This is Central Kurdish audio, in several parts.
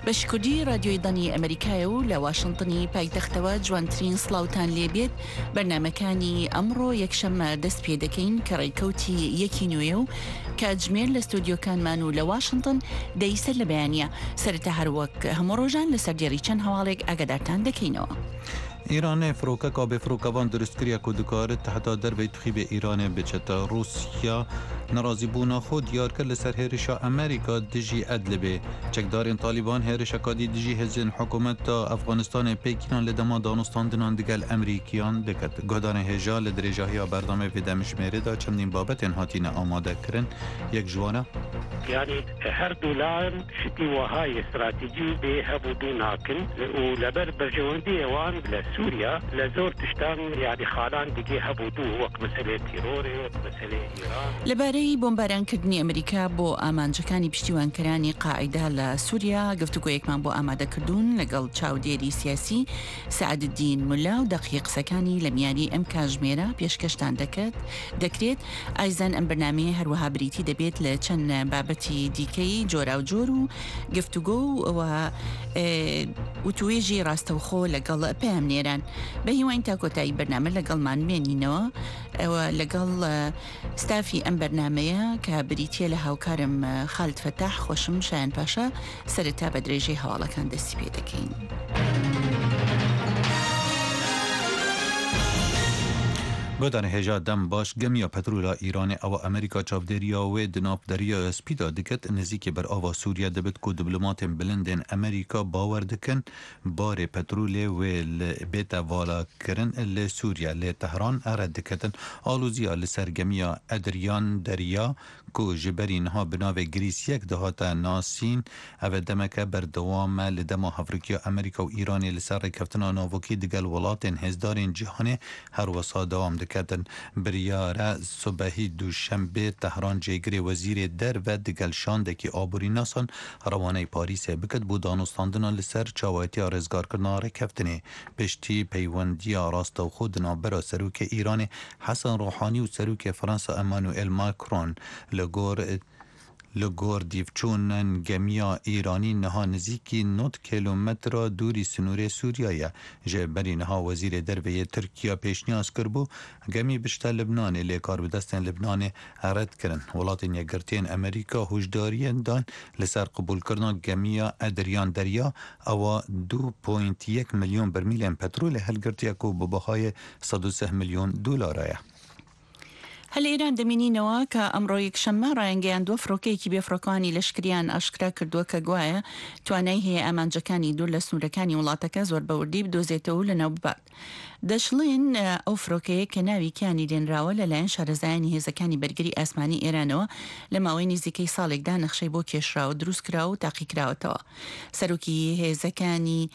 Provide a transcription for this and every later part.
بەشکردی رادیۆی دانی ئەمریکایە و لە واشنگتنی پایتەختەوە جوانترین سڵاوتان لێبێت بەرنمەکانی ئەمڕۆ یەکشەممە دەست پێ دەکەین کە ڕێکەوتی یەکی نوێ و کاتژمێر لە ستودیۆکانمان و لە واشنگتن دەیسەر لە بەیانە سەرەتا هەروەک هەموو ڕۆژان لەسەر دیێری چەند هەواڵێک ئاگادارتان دەکەینەوە. ایران فروکا به فروکوان درست کریا که دکار تحت در به تخیب ایران بچتا روسیا ناراضی بونا خود دیار کرد لسر هرشا امریکا دجی ادلبه چکدار طالبان هرشا کادی دجی هزین حکومت تا افغانستان پیکینان لدما دانستان دنان دگل امریکیان دکت گهدان هجا لدرجاهی برنامه و دمشمیره دا چندین بابت انهاتین آماده کرن یک جوانه يعني هر دولار شتي وهاي استراتيجي بها بدون هاكن ولبر برجواندي وان لسوريا لزور تشتان يعني خالان دقي هبودو وقت مسألة تيروري وقت مسألة إيران لەبارەی بۆمبارانکردنی ئەمریکا بۆ ئامانجەکانی پشتیوانکەرانی قاعیدا لە سووریا گفتوگۆیەکمان بۆ ئامادەکردوون لەگەڵ چاودێری سیاسی سەعادالدین مولا و دەقی قسەکانی لە میانی ئەم کاتژمێرە پێشکەشتان دەکرێت ئایزان ئەم بەرنامەیە هەروەها بریتی دەبێت لە چەند بابەتی دیکەی جۆرا و جۆر و گفتوگۆ و توێژی ڕاستەوخۆ لەگەڵ پامنێران بە هیوان تا کۆتایی بەرنامە لەگەڵمان مێنینەوە ئەوە لەگەڵ ستافی ئەم بەرنامەیە کە بریتە لە هاوکارم خالد فەتاح خۆشم شایان پاشا سەرەتا بە درێژەی هەواڵەکان دەستی پێ دەکەین. گدان هجا دم باش گمیا پترولا ایران او امریکا چاودریا و دناب دریا سپیدا دکت نزدیک بر آوا سوریا دبت کو دیپلمات بلندن امریکا باور دکن بار پترول و بیت والا کرن ل سوریا ل تهران ارد دکتن آلوزیا لسرگمیا ادریان دریا کو جبرین ها بناو گریس یک دهات ناسین او دمک بر دوام لدما افریقیا امریکا و ایران لسر کفتنا ناوکی دگل ولاتن هزدارین جهان هر وسا دوام دکتن بریاره صبحی دوشنبه تهران جگری وزیر در و دگل شاندکی آبوری ناسان روانه پاریس بکد بود دانستاندنا لسر چاوایتی آرزگار کرناره کفتنه پشتی پیوندی راست و خود نابرا سروک ایران حسن روحانی و سروک فرانسا امانوئل ماکرون لگور دیفچونن گمیا ایرانی نها نزیکی 9 کیلومتر دوری سنوری سوریای جبری نها وزیر دروی ترکیه پیشنیاز کربو گمی بشتا لبنان لیکار بدستن لبنان رد کرن ولاتین یگرتین امریکا هوشداری دان لسر قبول کرنا گمیا ادریان دریا او 2.1 میلیون برمیل پترول هلگرتیا کو ببهای 103 میلیون دلاره. هەل ئێران دەمینینەوە کە ئەمڕۆ یەکشەممە ڕایەنگەیان دۆ فڕۆکەیەکی بێفڕۆکانی لەشکریان ئاشکرا کردووە کە گوایە توانای هەیە ئامانجەکانی دوور لە سنوورەکانی وڵاتەکە زۆر بەوردی بدۆزێتەوە لە ناو ببات. دەشڵێن ئەو فڕۆکەیە کە ناوی کیانی دێنراوە لەلایەن شارەزایانی هێزەکانی بەرگری ئاسمانی ئێرانەوە لە ماوەی نزیکەی ساڵێکدا نەخشەی بۆ کێشراوە دروست کراوە و تاقیکراوەتەوە. سەرۆکی هێزەکانی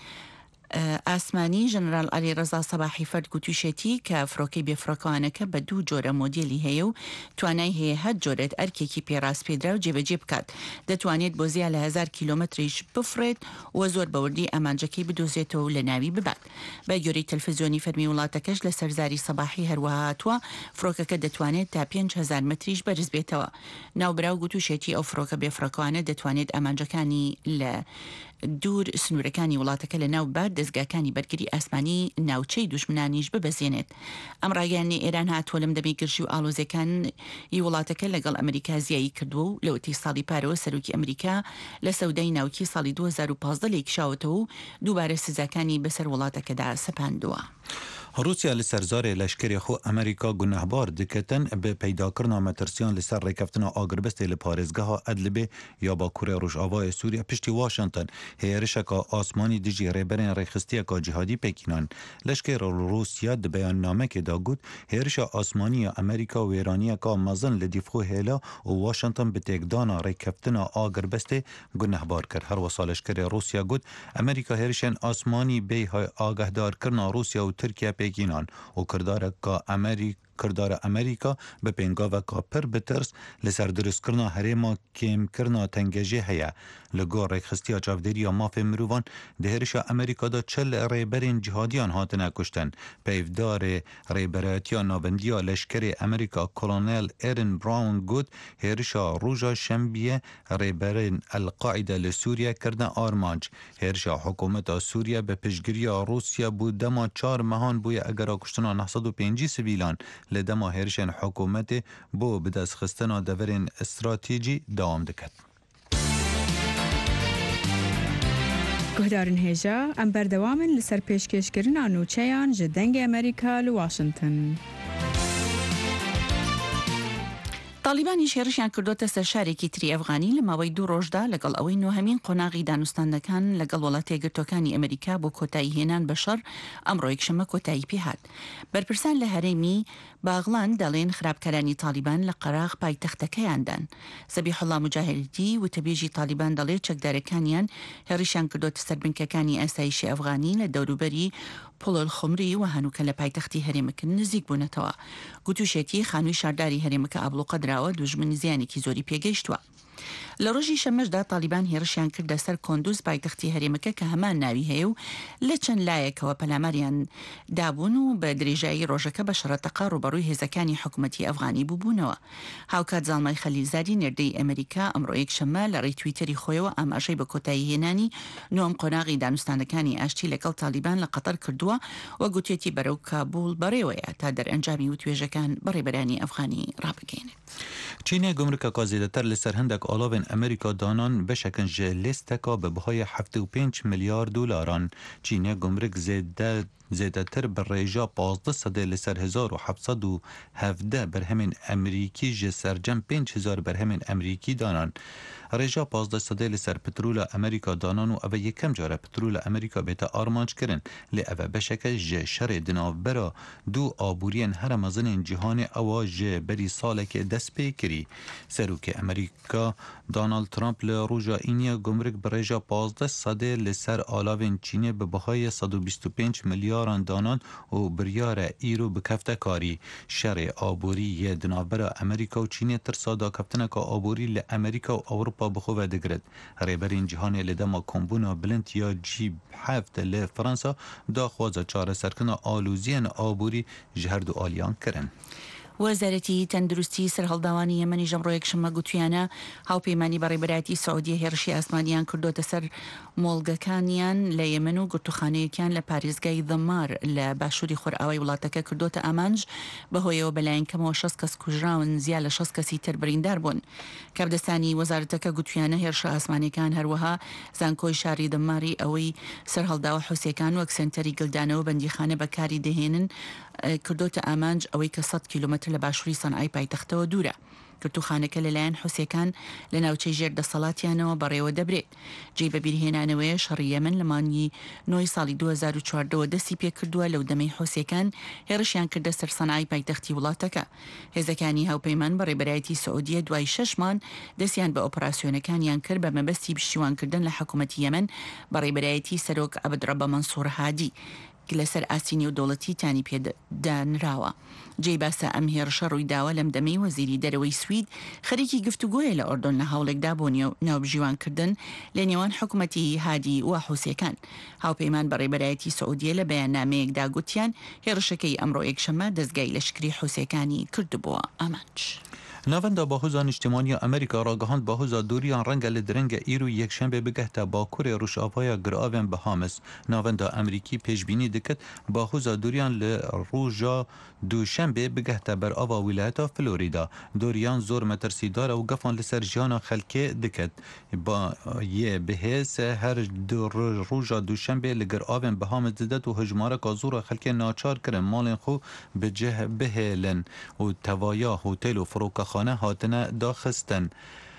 ئاسمانی ژەنەرال عەلی ڕەزا سەباحی فەرد گوتوشێتی کە فڕۆکەی بێفڕۆکەوانەکە بە 2 جۆرە مۆدیلی هەیە و توانای هەیە هەر جۆرێت ئەرکێکی پێڕاست پێدرا و جێبەجێ بکات دەتوانێت بۆ زیاد لە 1000 کیلۆمەتریش بفرێت و زۆر بەوردی ئامانجەکەی بدۆزێتەوە لە ناوی ببات. بە گوێرەی تەلەڤیزیۆنی فەرمی وڵاتەکەش لە سەرزاری سەباحی هەروەها هاتووە فڕۆکەکە دەتوانێت تا 5000 متریش بەرز بێتەوە. ناوبراو گوتوشێتی ئەو فڕۆکە بێفڕۆکەوانە دەتوانێت ئامانجەکانی لە دوور سنوورەکانی وڵاتەکە لە ناو بار دەستگاکانی بەرگری ئاسمانی ناوچەی دوژمنانیش ببەزێنێت. ئەم ڕاگەیانی ئێران هاتووە لەم دەمەی گرژی و ئاڵۆزیەکانی وڵاتەکە لەگەڵ ئەمریکا زیایی کردووە و لەوەتی ساڵی پارەوە سەرۆکی ئەمریکا لە سەودای ناوکی ساڵی 2015 لێکشاوەتەوە و دووبارە سزاکانی بەسەر وڵاتەکەدا سەپاندووە. روسیا لسرزار لشکری خو امریکا گنهبار دکتن به پیدا کرنا مترسیان لسر ریکفتنا آگربست لپارزگاه ادلبه یا با کوره روژاوای سوریا پشتی واشنطن هیرشکا آسمانی دیجی ریبرین ریخستی کا جهادی پکینان لشکر روسیا د بیان نامه که داگود هیرش آسمانی امریکا و ایرانی کا مزن لدیفخو هیلا و واشنطن به تکدانا ریکفتنا آگربست گنهبار کرد. هر وسال لشکر روسیا گود امریکا هیرشن آسمانی به آگهدار کرنا روسیا و ترکیه پیکینان و کردار که کردار امریکا به پنگاو کاپر بترس لسر درست کرنا هریما کم کرنا تنگجه هیا لگور رکخستی چاودری یا ماف مروان دهرشا امریکا دا 40 ریبرین جهادیان هاتنه کشتن پیفدار ریبراتیا ناوندیا لشکر امریکا کلونل ایرن براون گود هرشا روژا شنبیه ریبرین القاعده لسوریا کردن آرمانج هرشا حکومت سوریا به پشگیری روسیا بود دما 4 مهان بوی اگر کشتنا 905 سویلان لدما هرشن حکومت بو بدست خستنا دورین استراتیجی دوام دکد. گهدارن هجا ام بردوامن لسر پیشکشکرین آنوچهان جدنگ امریکا لواشنطن. طالبانی شێڕشیان کردوتە سەر شارێکی تری ئەفغانی لە ماوەی 2 ڕۆژدا لەگەڵ ئەوەی نۆهەمین قۆناغی دانوستاندەکان لەگەڵ وڵاتە یەکگرتووەکانی ئەمریکا بۆ کۆتایی هێنان بە شەڕ ئەمڕۆ یەکشەممە کۆتایی پێهات. بەرپرسان لە هەرێمی باغلان دەڵێن خراپکارانی طالبان لە قەراغ پایتەختەکەیاندان. زەبیحوڵڵا موجاهدی وتەبێژی طالبان دەڵێت چەکدارەکانیان هێڕیشیان کردوتە سەر بنکەکانی ئاسایشی ئەفغانی لە دەوروبەری پۆڵۆل خۆمری و هەنووکە لە پایتەختی هەرێمەکە نزیک بوونەتەوە. گوتوشێتی خانووی شارداری هەرێمەکە ئابلوقە دراوە دوژمنی زیانێکی زۆری پێگەیشتووە. لە ڕۆژی شەمەشدا طالبان هێرشیان کردە سەر کۆندوز پایتەختی هەرێمەکە کە هەمان ناوی هەیە و لە چەند لایەکەوە پەلاماریان دابوون و بە درێژایی ڕۆژەکە بە شەڕەتەقا ڕوبەڕووی هێزەکانی حکوومەتی ئەفغانی بووبوونەوە. هاوکات زاڵمای خەلیلزادی نێردەی ئەمریکا ئەمڕۆ یەکشەممە لە ڕێی تویتەری خۆیەوە ئاماژەی بە کۆتایی هێنانی نۆم قۆناغی دانوستانەکانی ئاشتی لەگەڵ طالبان لە قەتەر کردووە و گوتێتی بەرەو کابول بەڕێوەیە تا دەرئەنجامی وتوێژەکان بەڕێبەرانی ئەفغانی ڕابگەێنێت. چینە گمرکە کازێدەتر لەسەر هەندێک ئاڵاوێن ئەمریکا دانان بشکن جه لیستکا به بهای 75 میلیارد دلاران. چینە گمرک زیادتر بر ریجا 15 صده لسر 1717 برهمین امریکی جه سرجم 5000 برهمین امریکی دانان. ریجا 15 صده لسر پترول امریکا دانان و اوه یکم جاره پترول امریکا بیتا آرمانج کرن لی اوه بشکل جه شر دناو برا دو آبورین هر مزن جهان اوه جه بری ساله که دست پی کری. سروک امریکا دانالد ترامپ لی روژا اینیا گمرک بر ریجا 15 صده لسر آلاوین چینی به بهای 125 میلیارد دانان و بریار ایرو بکفته کاری. شر آبوری یه دنابرا امریکا و چینی ترسادا کفتنک آبوری لی امریکا و اروپا بخواه دگرد. ریبرین جهانی لدما کمبونا بلند یا جیب هفت لی فرانسا دا خوازا چاره سرکن آلوزین آبوری جهرد و آلیان کرن. وەزارەتی تەندروستی سەرهەڵداوانی یەمەنی ژەمڕۆ یەکشەممە گوتویانە هاوپەیمانی بەڕێبەرایەتی سعودیە هێرشی ئاسمانیان کردوتە سەر مۆڵگەکانیان لە یەمەن و گرتوخانەیەکیان لە پارێزگای دەمار لە باشووری خۆرئاوای وڵاتەکە کردوتە ئامانج بەهۆیەوە بەلایەنکەمەوە 6 کەس کوژراون زیاد لە 6 کەسی تر بریندار بوون. کابدەستانی وەزارەتەکە گوتویانە هێرشە ئاسمانیەکان هەروەها زانکۆی شاری دەماری ئەوەی سەرهەڵداوە حوسیەکان وەک سنتەری گلدانەوە بەندیخانە بەکاری دەهێنن کردوتە ئامانج ئەوەی کە 100 کیلومتر لە باشووری سەنعای پایتەختەوە دوورە. کردوخانەکە لەلایەن حوسیەکان لە ناوچەی ژێردەسەڵاتیانەوە بەڕێوە دەبرێت. جێی بەبیرهێنانەوەیە شەڕی یەمەن لە مانگی 9 ساڵی 2014 دەستی پێ کردووە لەو دەمەی حوسیەکان هێرشیان کردە سەر سەنعای پایتەختی وڵاتەکە. هێزەکانی هاوپەیمان بەڕێبەرایەتی سعودیە دوای 6 مان دەستیان بە ئۆپراسیۆنەکانیان کرد بە مەبەستی پشتیوانکردن لە حکوومەتی یەمەن بەڕێبەرایەتی سەرۆک عەبدڕەبە مەنسوور هادی لەسەر ئاسینی و دەوڵەتی تانی پێدانراوە. جێی باسە ئەم هێرشە ڕوویداوە لەم دەمەی وەزیری دەرەوەی سوید خەریکی گفتوگۆیە لە ئۆردۆن لە هەوڵێکدا بۆ ناوبژیوانکردن لە نێوان حکوومەتی هادی و حوسیەکان. هاوپەیمان بەڕێبەرایەتی سعودیە لە بەیاننامەیەکدا گوتیان هێرشەکەی ئەمڕۆ یەکشەممە دەستگای لەشکری حوسیەکانی کردبووە ئامانج. ناوندا باهوزان اجتماعی امریکا راگهاند باهوزا دوریان رنگ لدرنگ ایرو یکشنبه بگهتا با کره روشافای گرآون بهامس. ناوندا امریکی پیشبینی دکت باهوزا دوریان لروژا دوشنبه بگهتا بر آوا ولایت فلوریدا. دوریان زور مترسیدار و گفان لسر جانا خلکه دکت. با یه بهیس هر روژا دوشنبه لگرآون بهامس ددت و هجماره کازور خلکه ناچار کرن مالن خو بجه بهلن و توایا هوتل و فروکا خانه هاتنه داخستن.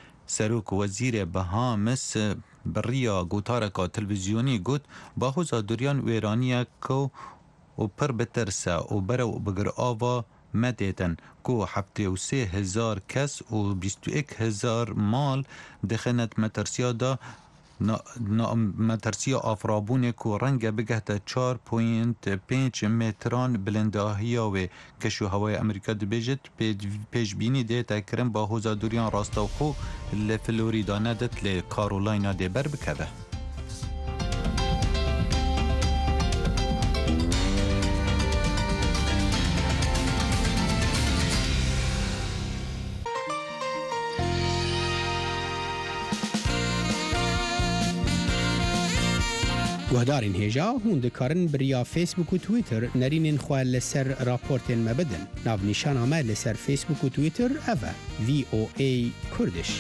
سروک وزیر بهامس بریا گوتارکا تلویزیونی گوت باهوزا دوریان ویرانیه که و پر بترسه و برو بگر آوا مدیتن که 73,000 کس و 21,000 مال دخنت مترسیا دا مترسیە ئافرابوونێک و ڕەنگە بگەتە 4.5 متران بلنداهیاوێ کەش و هەوای ئەمریکا دەبێژێت پێشبینی دێتەکردن با هۆزادوریان ڕاستەوخۆ لە فلۆریدا نەدەت لێ کارۆلاینا دێبەر بکەوە. گوهدارین هێژا هون دikarin biriya Facebook û Twitter nerînên xwe li ser raportên me bidin. Navnîşana me li ser Facebook û Twitter ev e VOA Kurdiş.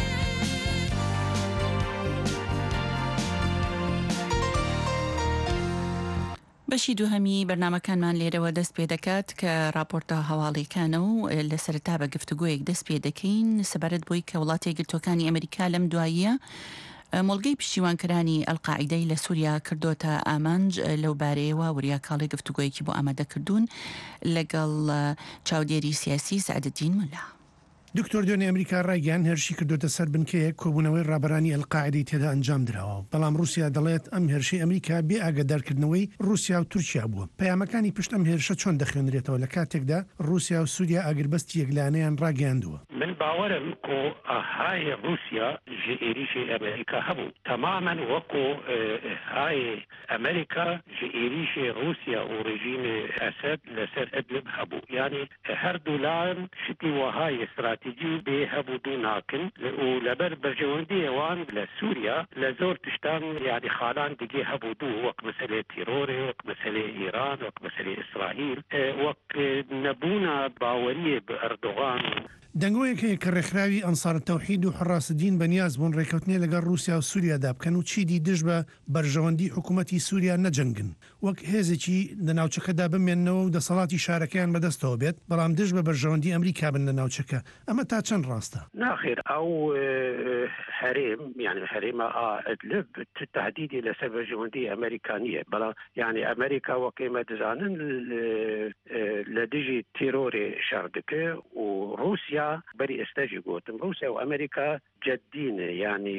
بەشی دووهەمی بەرنامەکانمان لێرەوە دەست پێ دەکات کە راپۆرتە هەواڵیکانە و لە سەرەتا بە گفتوگۆیەک دەست پێ دەکەین سەبارەت بۆی کە وڵاتی یەکگرتووەکانی ئەمریکا لەم دواییە مۆڵگەی پشتیوانکەرانی ئەلقاعیدەی لە سووریا کردوتە ئامانج لەو بارەیەوە وریاکاڵی گفتوگۆیەکی بۆ ئامادەکردوون لەگەڵ چاودێری سیاسی سعدەدین مولا. دکتۆر دوێنێ ئەمریکا ڕایگەیان هێرشی کردوتە سەر بنکەیەک کۆبوونەوەی ڕابەرانی ئەلقاعیدەی تێدا ئەنجام درراوە، بەڵام رووسیا دەڵێت ئەم هێرشی ئەمریکا بێ ئاگادارکردنەوەی رووسیا و تورکیا بووە. پەیامەکانی پشت ئەم هێرشە چۆن دەخوێنرێتەوە لە کاتێکدا رووسیا و سووریا ئاگربەستی یەکلانەیان ڕاگەیاندووە؟ من باوەرم کۆ ئاهای رووسیا ژ ئێریشی ئەمریکا هەبوو تەمامەن وەکو های ئەمریکا ژ ئێریشی رووسیا و ڕژیمی ئەسەد لەسەر ئەدلب هەبوو، یعنی هەردوو لایەن شتی وەهای استراتیجی بێ هەبوو دوو ناکن و لەبەر بەرژەوەندی ئەوان لە سووریا لە زۆر تشتان یعنی خاڵان دیگە هەبوو دوو وەک مەسەلەی تیرۆرێ، وەک مەسەلەی ئیران، وەک مەسەلەی ئیسرائیل، وەک نەبوونە باوەریە بە ئەردۆغان. دەنگۆیەک هەیە کە ڕێکخراوی ئەنسار تەوحید و حڕاستدین بەنیاز بوون ڕێکەوتنێ لەگەڵ رووسیا و سووریادا بکەن و چیدی دژ بە بەرژەوەندی حکوومەتی سووریا نەجەنگن، وەک هێزێکی لە ناوچەکەدا بمێننەوە و دەسەڵاتی شارەکەیان بەدەستەوە بێت، بەڵام دژ بە بەرژەوەندی ئەمریکا بن لە ناوچەکە. ئەمە تا چەند ڕاستە؟ ناخێر ئەو هەرێم یعنی هەرێمە ئەدلب تهدیدی لەسەر بەرژەوەندی ئەمریکانیە، بەڵام یعنی ئەمریکا وەکێمە دەزانن لە دژی تیرۆرێ شار دەکە و رووسیا بەری ئێستاژی گوتم رووسیا و ئەمریکا جددینە یعنی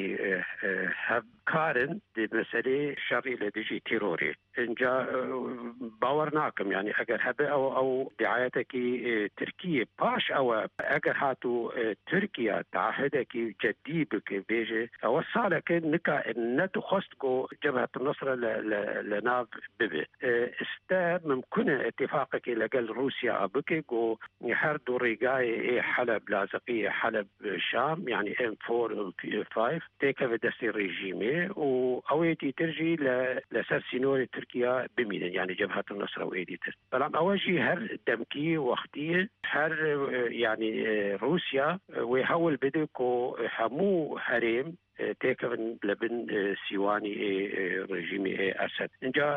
هەبکارن مەسەلەی شەڕی لە دژی تیرۆرێ. اینجا باوەڕ ناکەم یعنی ئەگەر هەبێ ئەو دعایەتێکی ترکیە پاش ئەوە ئەگەر هاتوو تورکیا تعهدێکی جددی بکە بێژێ ئەوە ساڵێکە نەتخواست گۆ جەبهەت النصر لە ناو ببێ. ئێستا ممکنە اتفاقێکی لەگەڵ رووسیا بکە گۆ هەردوو ڕێگای حەلب لازقیە حەلب شام یعنی M4 5 تێکەوە دەستی ڕێژیمێ و ئەوەیەتی ترژی لەسەر سینۆری تورکیا بمینن یعنی جەبهەت النصر و ئێدی تر، بەڵام ئەوەژی هەر دەمکی وەختیە هەر یعنی رووسیا وێ هەوڵ بدە کۆ هەموو هەرێم تێکەون لەبن سیوانی ڕژیمی ئەسەد. اینجا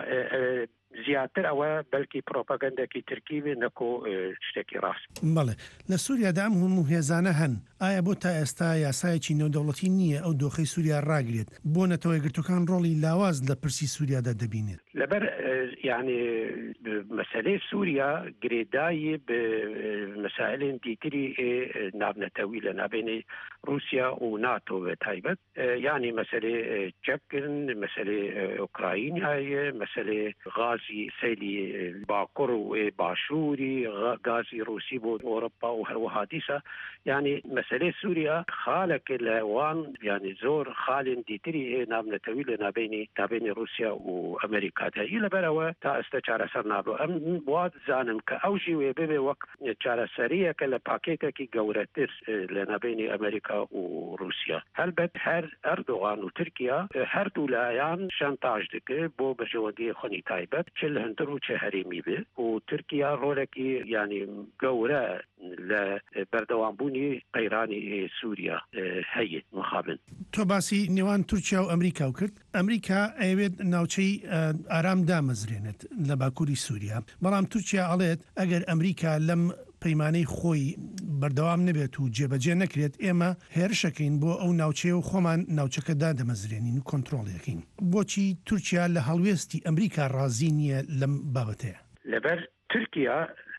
زیاتر ئەوە بەلکی پرۆپاگەندێکی ترکی بێ نەکۆ شتێکی ڕاست. بەڵێ لە سووریادا ئەم هەموو هێزانە هەن، ئایا بۆ تا ئێستا یاسایەکی نێودەوڵەتی نییە ئەو دۆخەی سووریا ڕاگرێت بۆ نەتەوە یەکگرتووەکان ڕۆڵی لاواز لە پرسی سووریادا دەبینێت؟ لەبەر یعنی مەسەلەی سووریا گرێدایی بە مەسائلên دیتری ناونەتەوی لە ناوبینی رووسیا و ناتۆ بە تایبەت، یعنی مەسەلەی چەکردن، مەسەلەی ئوکراینایە، مەسەلەی غازی سەیلی باکوڕ و باشووری، غازی رووسی بۆ ئۆڕۆپا و هەروەها دیسە، یعنی مەسەلەی سووریا خاڵێک لە وان یعنی زۆر خاڵین دیتری ناونەتەوی لە ناوبینی رووسیا و ئەمریکادایی لەبەرەوە تا ئێستا چارەسەر نابوو. ئەم وات زانم کە ئەو ژیوێ ببێ وەک چارەسەریەکە لە پاکێتێکی گەورەتر لە ناوبینی ئەمریکا و رووسیا. هەلبەت هەر ئەردۆغان و تورکیا هەردوو لایەن شانتاژ دەکە بۆ بەرژەوەندی خۆنی تایبەت چ لە هەندر و چه هەرێمی بێ و تورکیا ڕۆلێکی یعنی گەورە لە بەردەوامبوونی قەیرانی سووریا هەیە مخابن. تۆ باسی نێوان تورکیا و ئەمریکا و کرد. ئەمریکا ئەوێت ناوچەی ئارام دامەزرێنێت لە باکووری سووریا، بەڵام تورکیا ئەڵێت ئەگەر ئەمریکا لەم پەیمانەی خۆی بەردەوام نەبێت و جێبەجێ نەکرێت ئێمە هێرشەکەین بۆ ئەو ناوچەیە و خۆمان ناوچەکەدا دەمەزرێنین و کۆنتڕۆڵەکەین. بۆچی تورکیا لە هەڵوێستی ئەمریکا ڕازی نییە لەم بابەتەیە؟ لەبەر تورکیا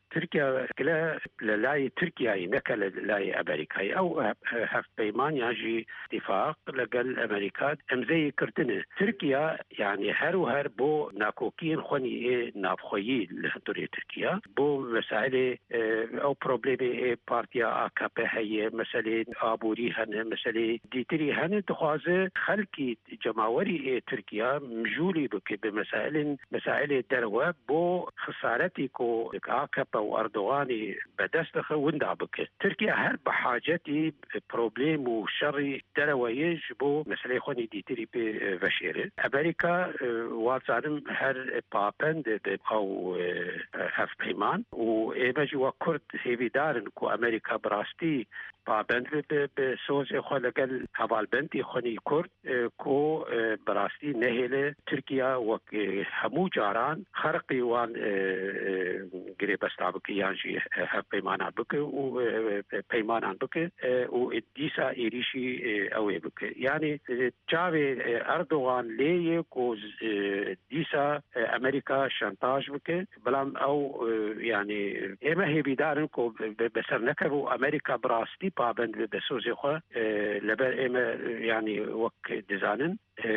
تركيا كلا للاي تركيا نكا للاي أمريكاي أو هف بيمان يجي اتفاق لقل أمريكا أمزي كرتنه تركيا يعني هر بو ناكوكين خوني نافخوي لهدوري تركيا بو مسائل أو بروبليمي بارتيا AKP هي مسألة آبوري هن مسألة ديتري هن تخوازه خلقي جماوري تركيا مجولي بك مسائل دروة بو خسارتي كو AKP وأردوغاني بدستخ وندا بك تركيا هر بحاجتي بروبليم وشري دروة يجبو مسألة خوني ديتري بفشيرة أمريكا واتزانم هر بابند أو هف بيمان وإيماجي وكرد هيفي دارن كو أمريكا براستي بابند بسوز إخوة لقل هوالبنتي خوني كرد كو براستي نهيلة تركيا وهمو جاران خرقي وان قريب استعبك يانجي هف بيمانان بك وبيمانان بك وديسا إيريشي أوي بك يعني جاوي أردوغان ليه كو ديسا أمريكا شانتاج بك بلام أو يعني إما هي بيدارن كو بسر نكبو أمريكا براستي بابند بسوزي خوا لبر إما يعني وك ديزانن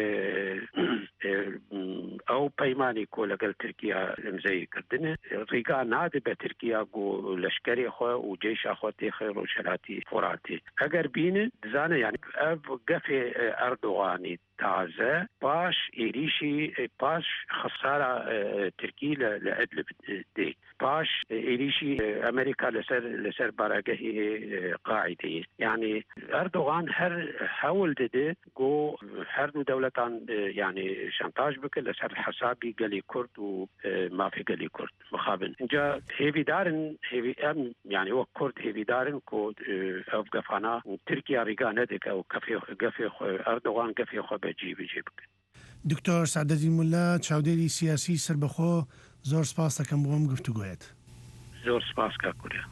أو بيماني كو لقل تركيا مزي كردنه ريقا نادي بتركيا كو لشكري خوا وجيش أخوا تيخير وشلاتي فراتي أقر بينه دزانه يعني قفي أردوغاني تازه باش إيريشي باش خسارة تركي لأدلب دي باش إيريشي أمريكا لسر باراقه قاعدة يعني أردوغان هر حاول ده جو هر دو دولتان يعني شانتاج بك لسر حسابي قلي كرد وما في قلي كرد مخابن جا هيفي دارن هيفي أم يعني هو كرد هيفي دارن كود أو قفانا تركيا ريقا ندك أو قفي أردوغان قفي خو بجيبك دکتۆر سعدەدین مولا چاودێری سیاسی سربەخۆ زۆر سپاس دەکەم بۆم گفتوگوێت زۆر سپاس کاکوریا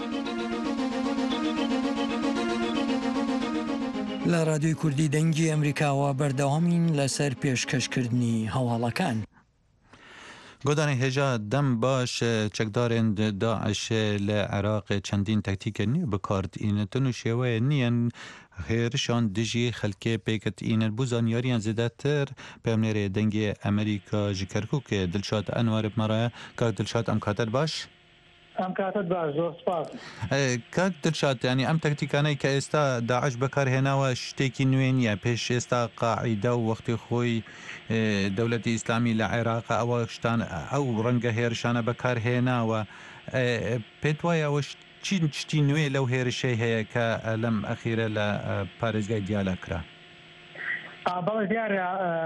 لە رادیۆی کوردی دەنگی ئەمریکاوە بەردەوامین لەسەر پێشکەشکردنی هەواڵەکان. گۆدانی هێژا دەم باش چەکدارên داعش لە عێراق چەندین تەکتیکە نییە بکاردئینەتن و شێوەیە نیەن هێرشان دژی خەلکێ پێکەتئینەت بوو زانیاریان زیاتر پێمنێرێ دەنگی ئەمریکا ji Kerkûkê Dilşad Enwer بمەڕایە کاک دلشاد ئەم کاتت باش؟ ئەم کاتت باش زۆر سپاس. کاک دلشاد ینی ئەم تەکتیکانەی کە ئێستا داعش بەکارهێناوە شتێکی نوێ نیە پێش ئێستا قاعیدە و وەختی خۆی دەوڵەتی ئیسلامی لە عێراق ئەوە شتان ئەو ڕەنگە هێرشانە بەکارهێناوە پێت وایە ئەوە شتی نوێ لەو هێرشەی هەیە کە لەم ئەخیرە لە پارێزگای دیالە کرا؟ بەڵێ دیارە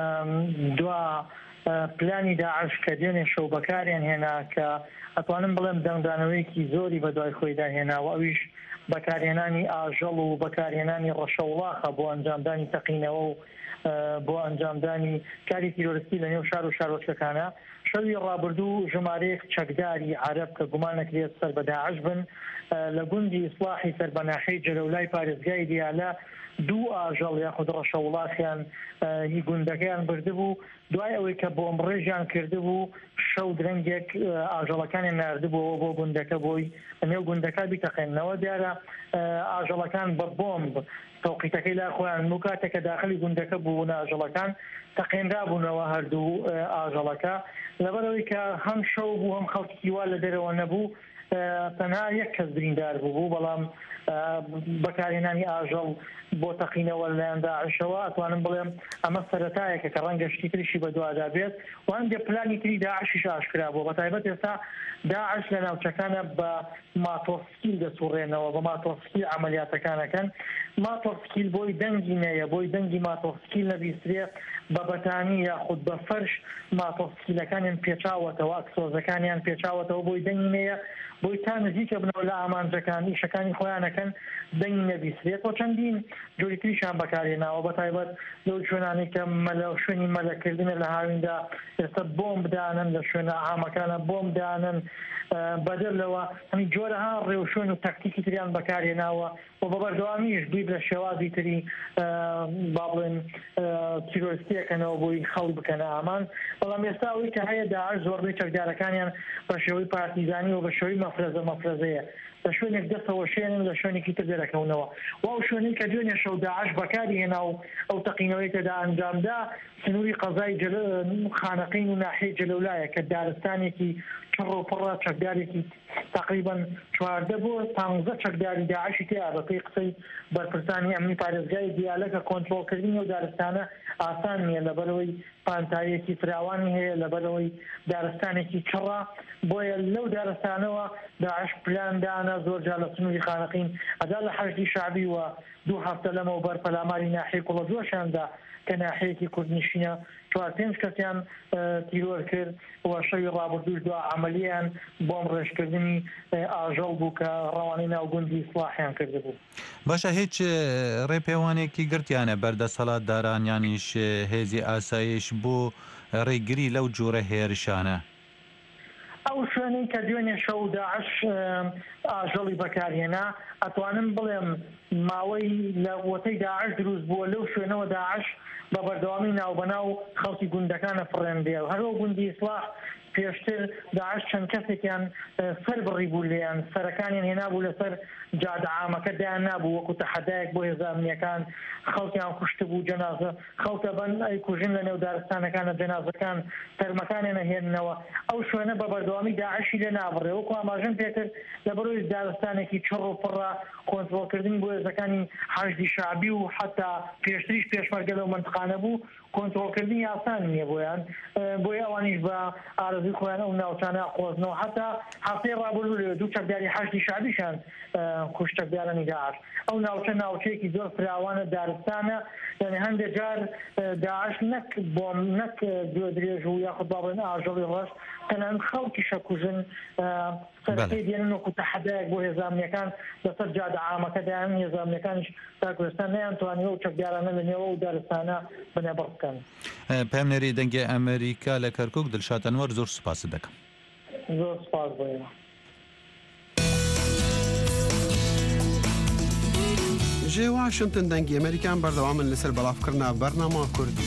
دوا پلانی داعش کە دێنێ شەو بەکاریان هێنا کە ئەتوانم بڵێم دەنگدانەوەیەکی زۆری بە دوای خۆیدا هێناوە ئەویش بەکارهێنانی ئاژەڵ و بەکارهێنانی ڕەشەوڵاخە بۆ ئەنجامدانی تەقینەوە و بۆ ئەنجامدانی کاری تیرۆریستی لە نێو شار و شارۆچکەکانە. شەوی ڕابردوو ژمارەیەک چەکداری عەرەب کە گومانەکرێت سەر بە داعش بن لە گوندی ئیسلاحی سەربەناحەی جەلەولای پارێزگای دیالە دوو ئاژەڵ یاخود ڕەشەوڵاخیان هی گوندەکەیان بردبوو دوای ئەوەی کە بۆم ڕێژیان کردبوو شەو درەنگێک ئاژەڵەکانیان ناردبووەوە بۆ گوندەکە بۆی نێو گوندەکە بیتەقێنەوە دیارە ئاژەڵەکان بە بۆمب تەوقیتەکەی لا خۆیان بوو کاتێککە داخلی گوندەکە بوون ئاژەڵەکان تەقێنرابوونەوە هەردوو ئاژەڵەکە لەبەرەوەی کە هەم شەو بوو هەم خەڵکی وا لە دەرەوە نەبوو تەنها یەک کەس بریندار بوو بەڵام بەکارهێنانی ئاژەڵ بۆ تەقینەوە لەلایەن داعشەوە ئەتوانم بڵێم ئەمە سەرەتایەکە کە ڕەنگە شتی تریشی بە دوادا بێت و هەندێک پلانی تری داعشیش ئاشکرا بوو بەتایبەت ئێستا داعش لە ناوچەکانە بە ماتۆسکیل دەسوڕێنەوە بە ماتۆسکیل عملیاتەکانەکەن ماتۆسکیل بۆی دەنگی نەیە بۆی دەنگی ماتۆسکیل نەبیسترێ بە بەتانی یاخود بە فەرش ماتۆسکیلەکانیان پێچاوەتەوە ئەکسۆزەکانیان پێچاوەتەوە بۆی دەنگی نەیە بۆی تا نزیکە بنەوە لە ئامانجەکان ئیشەکانی خۆیانەکە دەکەن دەنگی نەبیسرێت بۆ چەندین جۆری تریشان بەکارهێناوە بە تایبەت لەو شوێنانی کە شوێنی مەلەکردنە لە هاویندا ئێستا بۆم بدانن لە شوێنە ئاهامەکانە بۆم بدانن بەدەرلەوە هەمی جۆرەها ڕێوشوێن و تاکتیکی تریان بەکارهێناوە و بە بەردەوامیش دوی لە شێوازی تری با بڵێن تیرۆریستیەکەنەوە بۆی خەڵ بکەنە ئامان بەڵام ئێستا ئەوەی کە هەیە داعش زۆربەی چەکدارەکانیان بە شێوەی پارتیزانی و بە شێوەی مەفرەزەیە لە شوێنێک دەستەوە شێنن لە شوێنێکی تر دەرەکەونەوە و ئەو شوێنەی کە دوێنێ شەو داعش بەکاری هێنا و ئەو تەقینەوەی کەدا ئەنجامدا سنووری قەزای خانەقین و ناحیەی جەلەولایە کە دارستانێکی چڕ و پڕە چەکدارێکی تقریبا 14 بۆ 15 چەکداری داعشی تیا بەپێی قسەی بەرپرسانی ئەمنی پارێزگای دیالەکە کۆنتڕۆڵکردنی و دارستانە ئاسان نییە لەبەرەوەی پانتاییەکی فراوانی هەیە لەبەرەوەی دارستانێکی چڕە بۆیە لەو دارستانەوە داعش پلاندانە زۆرجار لە سنووری خانەقین ئەدا لە حەشدی شعبی و 2 هەفتە لەمەوبەر پەلاماری ناحیەی کوڵە جۆشاندا کە ناحەیەکی کوردنشینە 4-5 کەسیان تیرۆر کرد و شەوی ڕابردوش دو عملیان بۆم ڕێژکردنی ئاژەڵ بوو کە ڕەوانەی ناوگوندی ئیسلاحیان کرده بوو. باشە هیچ ڕێپەیوانێکی گرتیانە بەردەسەڵات دارانیانیش هێزی ئاسایش بۆ ڕێگری لەو جۆرە هێرشانە؟ ئەو شوێنەی کە دوێنێ شەو داعش ئاژەڵی بەکارهێنا ئەتوانم بڵێم ماوەی لە وەتەی داعش دروست بووە لەو شوێنەوە داعش بە بەردەوامی ناوبەناو خەڵکی گوندەکانە فڕێندێ و هەرەوە گوندی ئیسلاح پێشتر داعش چەند کەسێکیان سەر بڕی بوو لێیان سەرەکانیان هێنابوو لەسەر جادە عامەکە دایان نابوو وەکو تەحەدایەک بۆ هێزە ئەمنیەکان خەڵکیان کوشتە بوو جەنازە خەڵکە بەن ئەی کوژن لە نێو دارستانەکانە جەنازەکان تەرمەکانیانە هێننەوە ئەو شوێنە بە بەردەوامی داعشی لێ نابڕێ وەکو ئاماژەم پێکرد لەبەرەوەی دارستانێکی چڕ و پڕە کۆنتڕۆڵکردنی بۆ هێزەکانی حەشدی شعبی و حتا پێشتریش پێشمەرگە لەو منتقانە بوو کۆنتڕۆڵکردنی ئاسان نییە بۆیان بۆی ئەوانیش بە ئارەزوی خۆیان ئەو ناوچانە قۆزنەوە حتا هەفتەی ڕابردوو لێ 2 چەکداری حەشدی شعبیشان کوشتەکدارانی داعش ئەو ناوچە ناوچەیەکی زۆر فراوانە دارستانە یعنی هەندێک جار داعش نەک بۆم نەک گوێ درێژ و یاخود با بڵێن ئاژەڵی ڕەش تەنانەت خەڵکیشە کوژن سەرەکەی دێنن وەکو تەحەدایەک بۆ هێزە ئەمنیەکان لەسەر جادە عامەکەدایان هێزە ئەمنیەکانیش تا کوردستان نەیانتوانێت ئەو چەکدارانە لە نێوە و دارستانە بنەبڕ بکەن. پامنەری دەنگی ئەمریکا لە کەرکووک دڵشاد ئەنوەر زۆر سوپاس دەکەم. زۆر سوپاس بۆیە. جێ واشنتن دەنگی ئەمریکان بەردەوامن لەسەر بەڵافکردنا بەرنامە کوردی.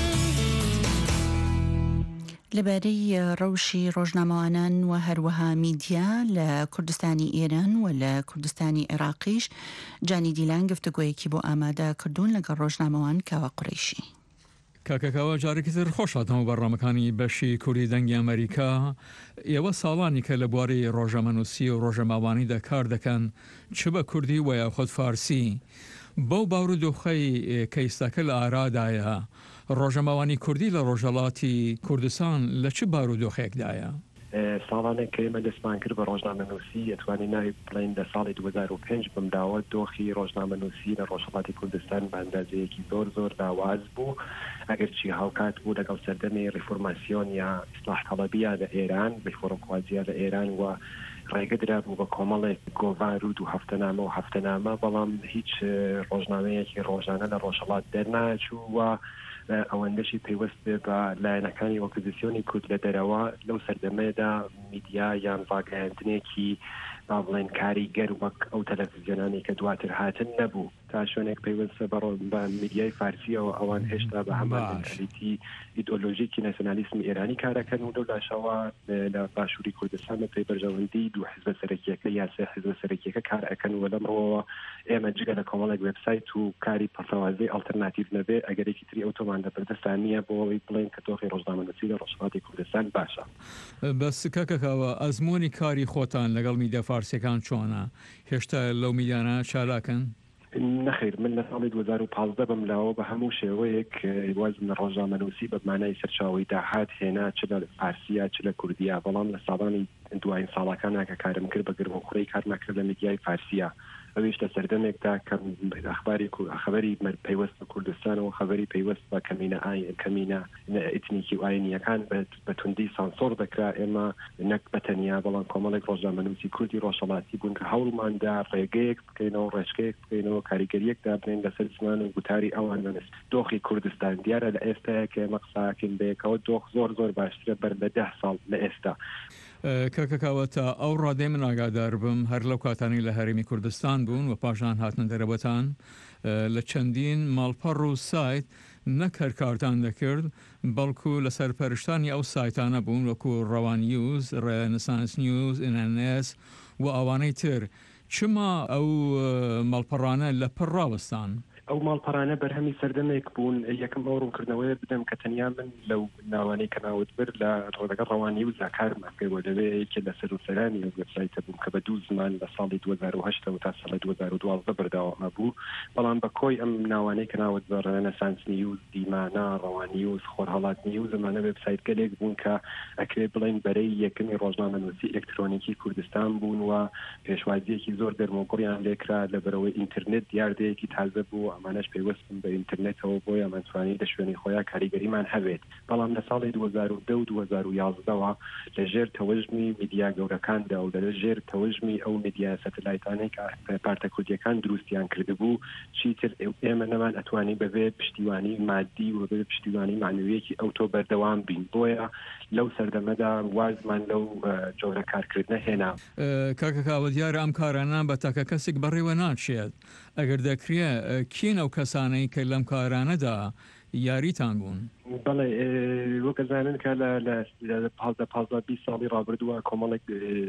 لەبارەی ڕەوشی ڕۆژنامەوانان و هەروەها میدیا لە کوردستانی ئێران و لە کوردستانی عێراقیش جانی دیلان گفتگۆیەکی بۆ ئامادە کردوون لەگەڵ ڕۆژنامەوان کاوە قوڕیشی. کاکەکەوە جارێکی تر خۆشاتەوە بەڕامەکانی بەشی کوردی دەنگی ئەمریکا ئێوە ساڵانی کە لە بواری ڕۆژەمەنووسی و ڕۆژەماوانیدا کار دەکەن چ بە کوردی و یاخود فارسی بەو باورودۆخەی کەیستەکە لە ئارادایە ڕۆژەماوانی کوردی لە ڕۆژهەڵاتی کوردستان لە چ بارودۆخەیەکدایە؟ ساڵانێک کە ئێمە دەستمان کرد بە ڕۆژنامەنووسی ئەتوانین ناوی بڵین لە ساڵی 2005 بمداوە دۆخی ڕۆژنامەنووسی لە ڕۆژهەڵاتی کوردستان بە ئەندازەیەکی زۆر داواز بوو ئەگەر چی هاوکات بوو لەگەڵ سەردەمی ڕیفۆرماسیۆن یا ئیسلاح تەڵەبیە لە ئێران ڕیفۆرمخوازیە لە ئێران و ڕێگەدرا بوو بە کۆمەڵێک گۆڤار و 2 هەفتەنامە و هەفتەنامە بەڵام هیچ ڕۆژنامەیەکی ڕۆژانە لە ڕۆژهەڵات دەرناچوو و ئەوەندەشی پێوەست بە لایەنەکانی ئۆپۆزیسیۆنی کورد لە دەرەوە لەو سەردەمەیەدا میدیا یان ڤاگەیاندنێکی با بڵێن کاریگەر وەک ئەو تەلەڤیزیۆنانی کە دواتر هاتن نەبوو تا شوێنێک پێوەستە بە میدیای فارسیەوە ئەوان هێشتا بە هەمان مێنتالیتی ئیدئۆلۆژیکی ناسیۆنالیسمی ئێرانی کارەکەن و لەو لاشەوە لە باشووری کوردستان بە پێی بەرژەوەندی 2 حیزبە سەرەکیەکە یا 3 حیزبە سەرەکیەکە کار ئەکەن و لەمەوە ئێمە جگە لە کۆمەڵێک وێبسایت و کاری پەرتەوازەی ئالتەرناتیڤ نەبێ ئەگەرێکی تری ئۆتۆمان دەبەردەستان نییە بۆ ئەوەی بڵێن کە دۆخی ڕۆژنامەنووسی لە ڕۆژهەڵاتی کوردستان باشە. بەس کاکەکەوە ئەزمموی کاری خۆتان لەگەڵ میدیا فارسیەکان چۆنە؟ هێشتا لەو میدیانە چالاکن؟ نەخیر من لە ساڵی 2015 بەملاوە بە هەموو شێوەیەک وازم لە ڕۆژنامەنووسی بە مانای سەرچاوی داهات هێنا چ لە فارسیە چ لە کوردیە بەڵام لە ساڵانی دوایین ساڵەکانە کە کارم کرد بە گرمەخوڕی کار ناکرد لە میدیای فارسیە ئەویش لە سەردەمێکدا کەم خبری پەیوەست بە کوردستان و خبری پەیوەست بە کەمینە ئیتنیکی و ئاینیەکان بە توندی سانسۆر دەکرا. ئێمە نەک بەتەنیا بەڵام کۆمەڵێک ڕۆژنامەنووسی کوردی ڕۆژهەڵاتی بوون کە هەوڵماندا ڕێگەیەک بکەینەوە ڕێژگەیەک بکەینەوە کاریگەریەک دابنێن لەسەر زمان و گوتاری ئەوان بنست. دۆخی کوردستان دیارە لە ئێستاە کە ئێمە قساکەین بەیەکەوە دۆخ زۆر باشترە بەر لە 10 ساڵ لە ئێستا. کاکەکەوەتە ئەو ڕادێ من ئاگادار بم هەر لەو کاتانی لە هەرێمی کوردستان بوون و پاشان هاتنە دەرەوەتان لە چەندین ماڵپەڕ و سایت نەک هەر کارتان دەکرد بەڵکو لە سەرپەرشتانی ئەو سایتانە بوون وەکو ڕەوان نیوز، ڕێنسانس نیوز، NNS و ئەوانەی تر. چما ئەو ماڵپەڕانە لە پڕ ڕاوەستان؟ ئەو ماڵپەڕانە بەرهەمی سەردەمێک بوون. یەکەم ئەو ڕوونکردنەوەی بدەم کە تەنیا من لەو ناوانەی کە ناوت بر لە ڕۆدەگە ڕەوانی و زاکارمان پێوە دەوەیەکی لە سەر و سەرانی ئەو وێبسایتە بووم کە بە 2 زمان لە ساڵی 2010 تا ساڵی 2012 بەردەوام بوو. بەڵام بە کۆی ئەم ناوانەی کە ناوت بە ڕێنەسانس نیوز، دیمانە، ڕەوان نیوز، خۆرهەڵات نیوز زمانە وێبسایت گەلێک بوون کە ئەکرێ بڵێن بەرەی یەکەمی ڕۆژنامەنووسی ئێلکترۆنیکی کوردستان بوون و پێشوازیەکی زۆر دەرمۆگوڕیان لێکرا لەبەرەوەی ئینترنێت دیاردەیەکی تازە بوو. ئەمانەش پێوەست بە ئینترنێتەوە بۆی ئەمانتوانی لە شوێنی خۆیان کاریگەریمان هەبێت. بەڵام لە ساڵی 2010 و 2011ەوە لە ژێر تەوەژمی میدیا گەورەکاندا و لە ژێر تەوەژمی ئەو میدیا سەتەلایتانەی کە پارتە کوردیەکان دروستیان کردبوو چیتر ئێمە نەمان ئەتوانی بەبێ پشتیوانی مادی و بەبێ پشتیوانی معنویەکی ئەو تۆ بەردەوام بین. بۆیە لەو سەردەمەدا وازمان لەو جۆرە کارکردنە هێنا. کاکەکەوە دیارە ئەم کارانە بە تاکە کەسێک بەڕێوە ناچێت. ئەگەر دەکرێ کین ئەو کەسانەی کە لەم کارانەدا یاریتان بوون؟ بەڵێ وەکەزانن کە لە 15 ساڵی ڕابردووە کۆمەڵێک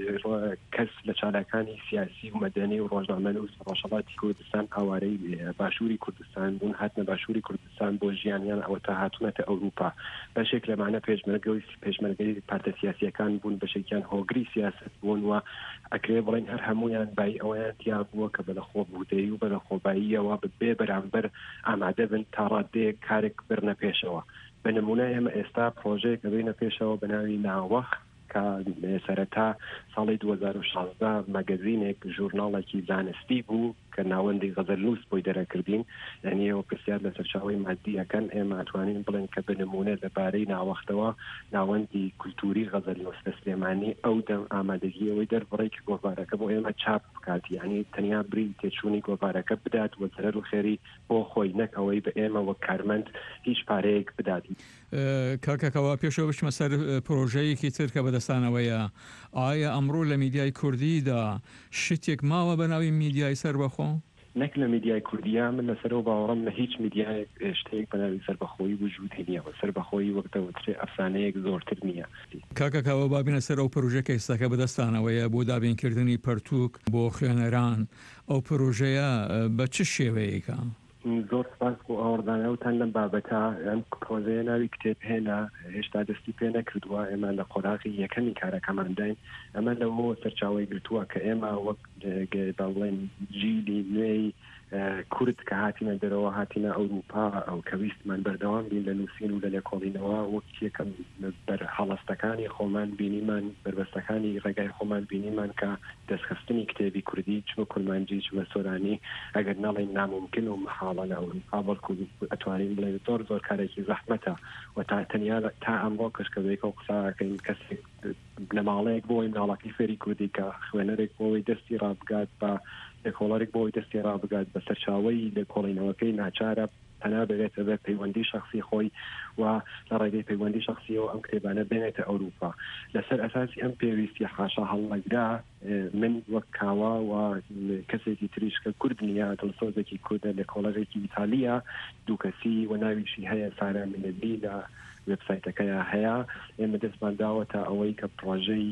کەس لە چالەکانی سیاسی و مەدەنی و ڕۆژنامەنووس ڕۆژهەڵاتی کوردستان ئاوارەی باشووری کوردستان بوون هاتنە باشووری کوردستان بۆ ژیانیان ئەوە تا هاتوونەتە ئەوروپا. بەشێک لەمانە پێشمەرگەی پارتە سیاسیەکان بوون، بەشێکیان هۆگری سیاست بوون و ئەکرێ بڵێن هەر هەمویان بای ئەوەیان تیا بووە کە بەلەخۆبوودەیی و بەلەخۆباییەوە بێ بەرامبەر ئامادە بن تا ڕادەیەک کارێک بڕنە پێشەوە. بە نمونە ئێمە ئێستا پرۆژەیەک بینە پێشەوە بە ناوی ناوەخت کە سەرەتا ساڵی 2016 مەگەزینێک ژورناڵێکی زانستی بوو کە ناوەندی غەزەلنووس بۆی دەرەکردین. یعنی ئەوە پرسیار لە سەرچاوی مادیەکەن ئێمە ئەتوانین بڵێن کە بە نمونە لەبارەی ناوەختەوە ناوەندی کولتوری غەزەلنووس لە سلێمانی ئەو دەم ئامادەگیەوەی دەربڕێک گۆڤارەکە بۆ ئێمە چاپ بکات. یعنی تەنیا بری تێچوونی گۆڤارەکە بدات و زەرەر و خێری بۆ خۆی نەک ئەوەی بە ئێمە وەک کارمەند هیچ پارەیەک بداتی. کاکەکەوە پێشەوە بچمە سەر پرۆژەیەکی تر کە بەدەستانەوەیە. ئایا ئەمڕۆ لە میدیای کوردیدا شتێک ماوە بە ناوی میدیای سەربەخۆ؟ نەک لە میدیای کوردیا من لەسەرەوە باوەڕم لە هیچ میدیای شتێک بە ناوی سەربەخۆیی وجودی نییە و سەربەخۆیی وەک دەوترێ ئەفسانەیەک زۆرتر نییە. کاکەکەوە بابینە سەر ئەو پرۆژە کە ئێستاکە بەدەستانەوەیە بۆ دابینکردنی پەرتووک بۆ خوێنەران. ئەو پرۆژەیە بە چ شێوەیەکە؟ زۆر سپاس بۆ ئاوەردانەوتان لەم بابەتە. ئەم پرۆژەیە ناوی کتێب هێنا هێشتا دەستی پێ نەکردووە. ئێمە لە قۆراغی یەکەمی کارەکەمانداین. ئەمە لەوە سەرچاوی گرتووە کە ئێمە وەک بڵێن جیلی نوێی کورد کە هاتینە دەرەوە هاتینە ئەوروپا ئەو کەویستمان بەردەوام بین لە نووسین و لە لێکۆڵینەوە وەک یەکەم بەر هەڵەستەکانی خۆمان بینیمان بربەستەکانی ڕێگای خۆمان بینیمان کە دەستخستنی کتێبی کوردی چوە کورمانجی چوە سۆرانی ئەگەر نەڵێن ناممکن و مەحاڵە لە ئەوروپا بەڵکو ئەتوانین بڵێن زۆر کارێکی زەحمەتە و تا تەنیا تا ئەمڕۆ کەشکەوەیەکە و قساکەین کەسێک لە ماڵەیەک بۆی ماڵەکەی فێری کوردی کە خوێنەرێک بۆی دەستی ڕابگات بە لێکۆڵەرێک بۆی دەستی ڕابگات بە سەرچاوی لێکۆڵینەوەکەی ناچارە تەنها بێتە بە پەیوەندی شخصی خۆی و لە ڕێگەی پەیوەندی شخصیەوە ئەم کتێبانە بێنێتە ئەوروپا. لەسەر ئەساسی ئەم پێویستی حاشا هەڵەگرا من وەک کاوا و کەسێکی تریش کە کورد نییە دڵسۆزێکی کوردە لێکۆڵەرێکی ئیتالیا دوو کەسی و ناویشی هەیە سارا مینەبی لە وێبسایتەکەیە هەیە. ئێمە دەستمان داوەتە ئەوەی کە پرۆژەی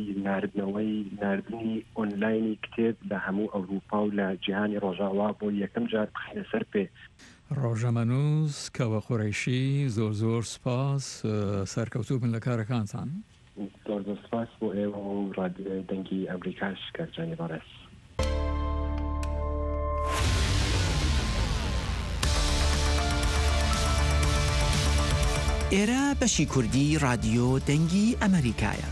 ناردنی ئۆنلاینی کتێب لە هەموو ئەوروپا و لە جیهانی ڕۆژاوا بۆ یەکەم جار بخینە سەر پێ. ڕۆژەمەنووس کەوە قوڕیشی زۆر سپاس سەرکەوتوو بن لە کارەکانتان. زۆر سپاس بۆ ئێوە و ڕادیۆ دەنگی ئەمریکاش کارجانی بەڕێز. ئێرە بەشی کوردی رادیۆ دەنگی ئەمریکایە.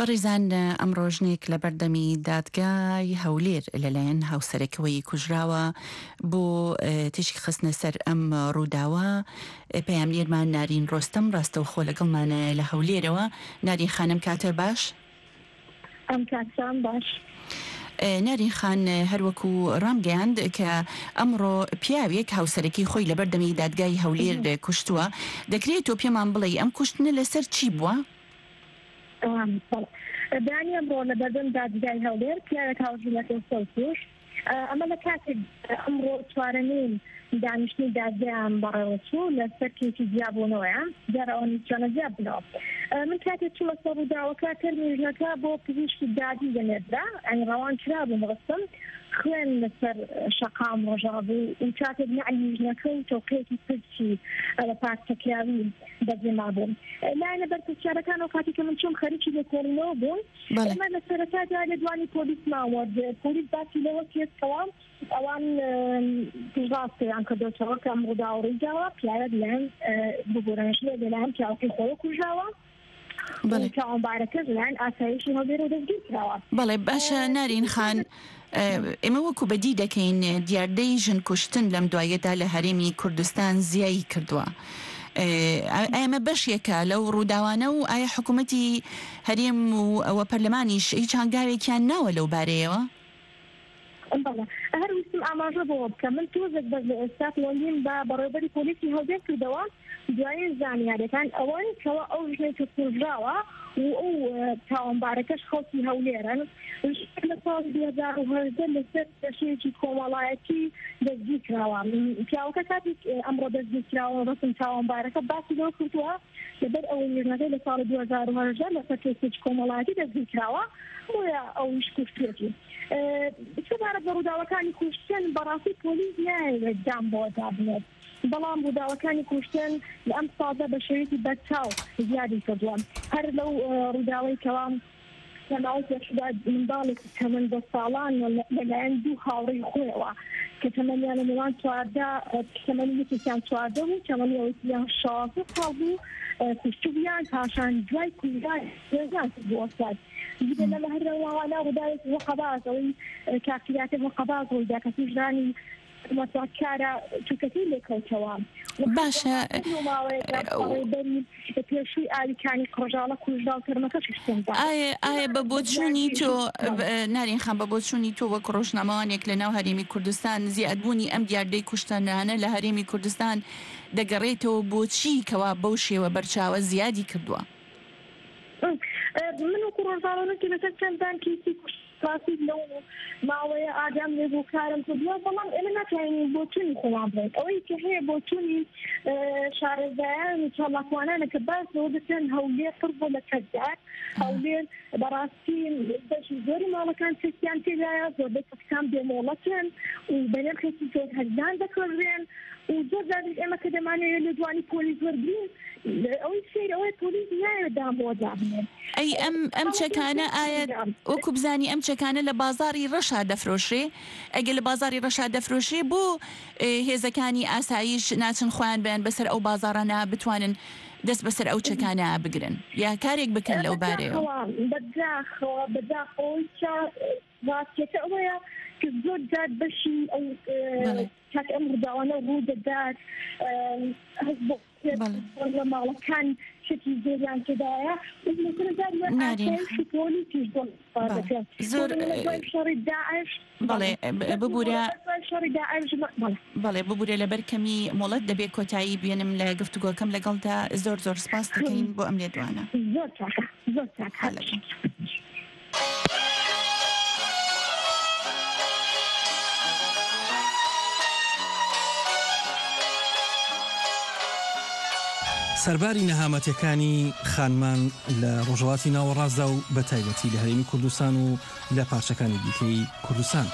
بەڕێزان ئەم ڕۆژنێک لە بەردەمی دادگای هەولێر لەلایەن هاوسەرەکەوەی کوژراوە بۆ تشکی خستنە سەر ئەم ڕووداوە. پەیامنێرمان نارین ڕۆستەم ڕاستەوخۆ لەگەڵمانە لە هەولێرەوە. نارین خانم کاتە باش؟ ئەم کاتان باش. نارین خان هەروەکو ڕامگەیاند کە ئەمڕۆ پیاوێک هاوسەرەکی خۆی لە بەردەمی دادگای هەولێر کوشتووە. دەکرێت تۆ پێمان بڵێ ئەم کوشتنە لەسەر چی بووە؟ بەیانی ئەمڕۆ لە بەردەم دادگای هەولێر پیاوێک هاوژینەکەی سەڵکوش ئەمە لە کاتێک ئەمڕۆ چوارەمین دانیشتنی دادگایان بەڕێوەچوو لە سەر کێکی جیابوونەوەیە دیارە ئەوەی چۆنە جیاب بنەوە. من کاتێک چووە سەر ڕووداوەکە تەرمیژنەکە بۆ پزیشکی دادی دەنێرا ئەنی ڕەوان کرابوو مەڕستم خوێن لەسەر شەقام ڕۆژاوی و کاتێک نعلیژنەکە و تۆقەیەکی پرسی لە پارتەکراوی بەجێما بووم. لایەنە بەرپرسیارەکان و کاتی کە من چۆن خەریکی لێکۆڵینەوە بوون ئەمە لە سەرەتادا لە دوانی پۆلیس ماوەرد پۆلیس باسی لەوە کێسکەوە ئەوان ڕاستیان کردوتەوە کە ئەم ڕووداوەڕی داوە پیاوێک لەیان بگۆرانشتێ لەلایەن پیاوەکەی خۆی کوژراوە کاوانبارەکە لەلایەن ئاسایشی هەولێر دەستگیر کراوە. بەڵێ باشە نارین خان، ئێمە وەکو بەدی دەکەین دیاردەی ژن کوشتن لەم دوایەدا لە هەرێمی کوردستان زیایی کردووە. ئەمە بەشێکە لەو ڕووداوانە و ئایا حکوومەتی هەرێم و ئەوە پەرلەمانیش هیچ هەنگاوێکیان ناوە لەو بارەیەوە؟ هەر ویستم ئاماژە بۆ بکە من تۆزێک بەس لە ئێستا لۆلین بە بەڕێوەبەری پۆلیسی هەولێر کردەوە دوایین زانیاریەکان ئەوەی کەەوە ئەو ژنەی کە کوژراوە و ئەو تاوانبارەکەش خەڵکی هەولێرن لە ساڵ 2010 لەسەر کێشەیەکی کۆمەڵایەتی دەستگیر کراوە. پیاوەکە کاتێک ئەمڕۆ دەستگیر کراوە ڕستم تاوانبارەکە باسی لەوە کردووە لەبەر ئەوەی ژنەکەی لە ساڵ 2010 لەسەر کێشەیەکی کۆمەڵایەتی دەستگیر کراوە بۆیە ئەویش کوشتێتی. سەبارەت بە ڕووداوەکانی کوشتن بەڕاستی پۆلیس نایەوێت دام بۆ دابنێت، بەڵام ڕووداوەکانی کوشتن لە ئەم سازە بە شێوەیەکی بەرچاو زیادی کردووە. هەر لەو ڕووداوەی کەوام لەماوەی پێشدا منداڵێکی تەمەن 10 ساڵان لەلایەن دوو هاوڕێی خۆیەوە کە تەمەنیان لە نێوان 14 تەمەنی یەکێکیان 14 بوو تەمەنی ئەوەیان 16 ساڵ بوو کوشتویان پاشان دوای کوژران سێزان بووە سات. لەمە هەرەوەوانە ڕووداوێت وەقەباز ئەوەی کاکتیاتێک وەقەباز ڕوویدا کە کوژرانی مەساکارە چووکەتی لێکەوتەوە. باشە پێشووی ئاویکانی کۆژاڵە کوژدا و تەرمەکە شتێندا. ئایا بە بۆچوونی تۆ نارین خان بە بۆچوونی تۆ وەک ڕۆژنامەوانێک لە ناو هەرێمی کوردستان زیادبوونی ئەم دیاردەی کوشتەنانە لە هەرێمی کوردستان دەگەڕێتەوە بۆچی کەوا بەو شێوە بەرچاوە زیادی کردووە؟ من وەکو ڕۆژاڵانێکی لەسەر چەندان کیسی کوشتاسی لەو ماوەیە ئاگام لێ بۆ کارم کردووە، بەڵام ئێمە ناتوانین بۆچوونی خۆمان بڵێن. ئەوەی کە هەیە بۆچوونی شارەزایان و چاڵاکوانانە کە باس لەوە دەکەن هەولێر پڕ بۆ لە کەسدار هەولێر بەڕاستی بەشی زۆری ماڵەکان چەکیان تێدایە زۆربەی کەسەکان بێمۆڵەتن و بە نرخێکی زۆر هەرزان دەکڕێن و زۆر جارێک ئێمە کە دەمانەوێت لە دوانی پۆلیس وەرگین ئەوەی سیر ئەوەی پۆلیس نایەوێت دام بۆ دابنێن. ئەی ئەم چەکانە ئایا وەکو بزانی ئەم چەکانە لە بازاری ڕەشا دەفرۆشێ؟ ئەگە لە بازاری ڕەشا دەفرۆشێ بۆ هێزەکانی ئاسایش ناچن خۆیان بێن بەسەر ئەو بازاڕانە بتوانن دەست بەسەر ئەو چەکانە بگرن یا کارێک بکەن لەو بارەیەوە؟ بەداخەوە ڕاستیەکە ئەوەیە کە زۆر جار بەشی ئەو کات ئەم ڕووداوانە ڕوو دەدات هەست بۆ لە ماڵەکان شتی زۆریان تێدایە زۆر بەڵێ ببوورە لەبەر کەمی مۆڵەت دەبێت کۆتایی بێنم لە گفتوگۆکەم لەگەڵدا زۆر زۆر سپاس دەکەین بۆ ئەم لێدوانە. زۆر سەرباری نەهامەتەکانی خانمان لە ڕۆژهەڵاتی ناوەڕاستدا و بە تایبەتی لە هەرێمی کوردستان و لە پارچەکانی دیکەی کوردستان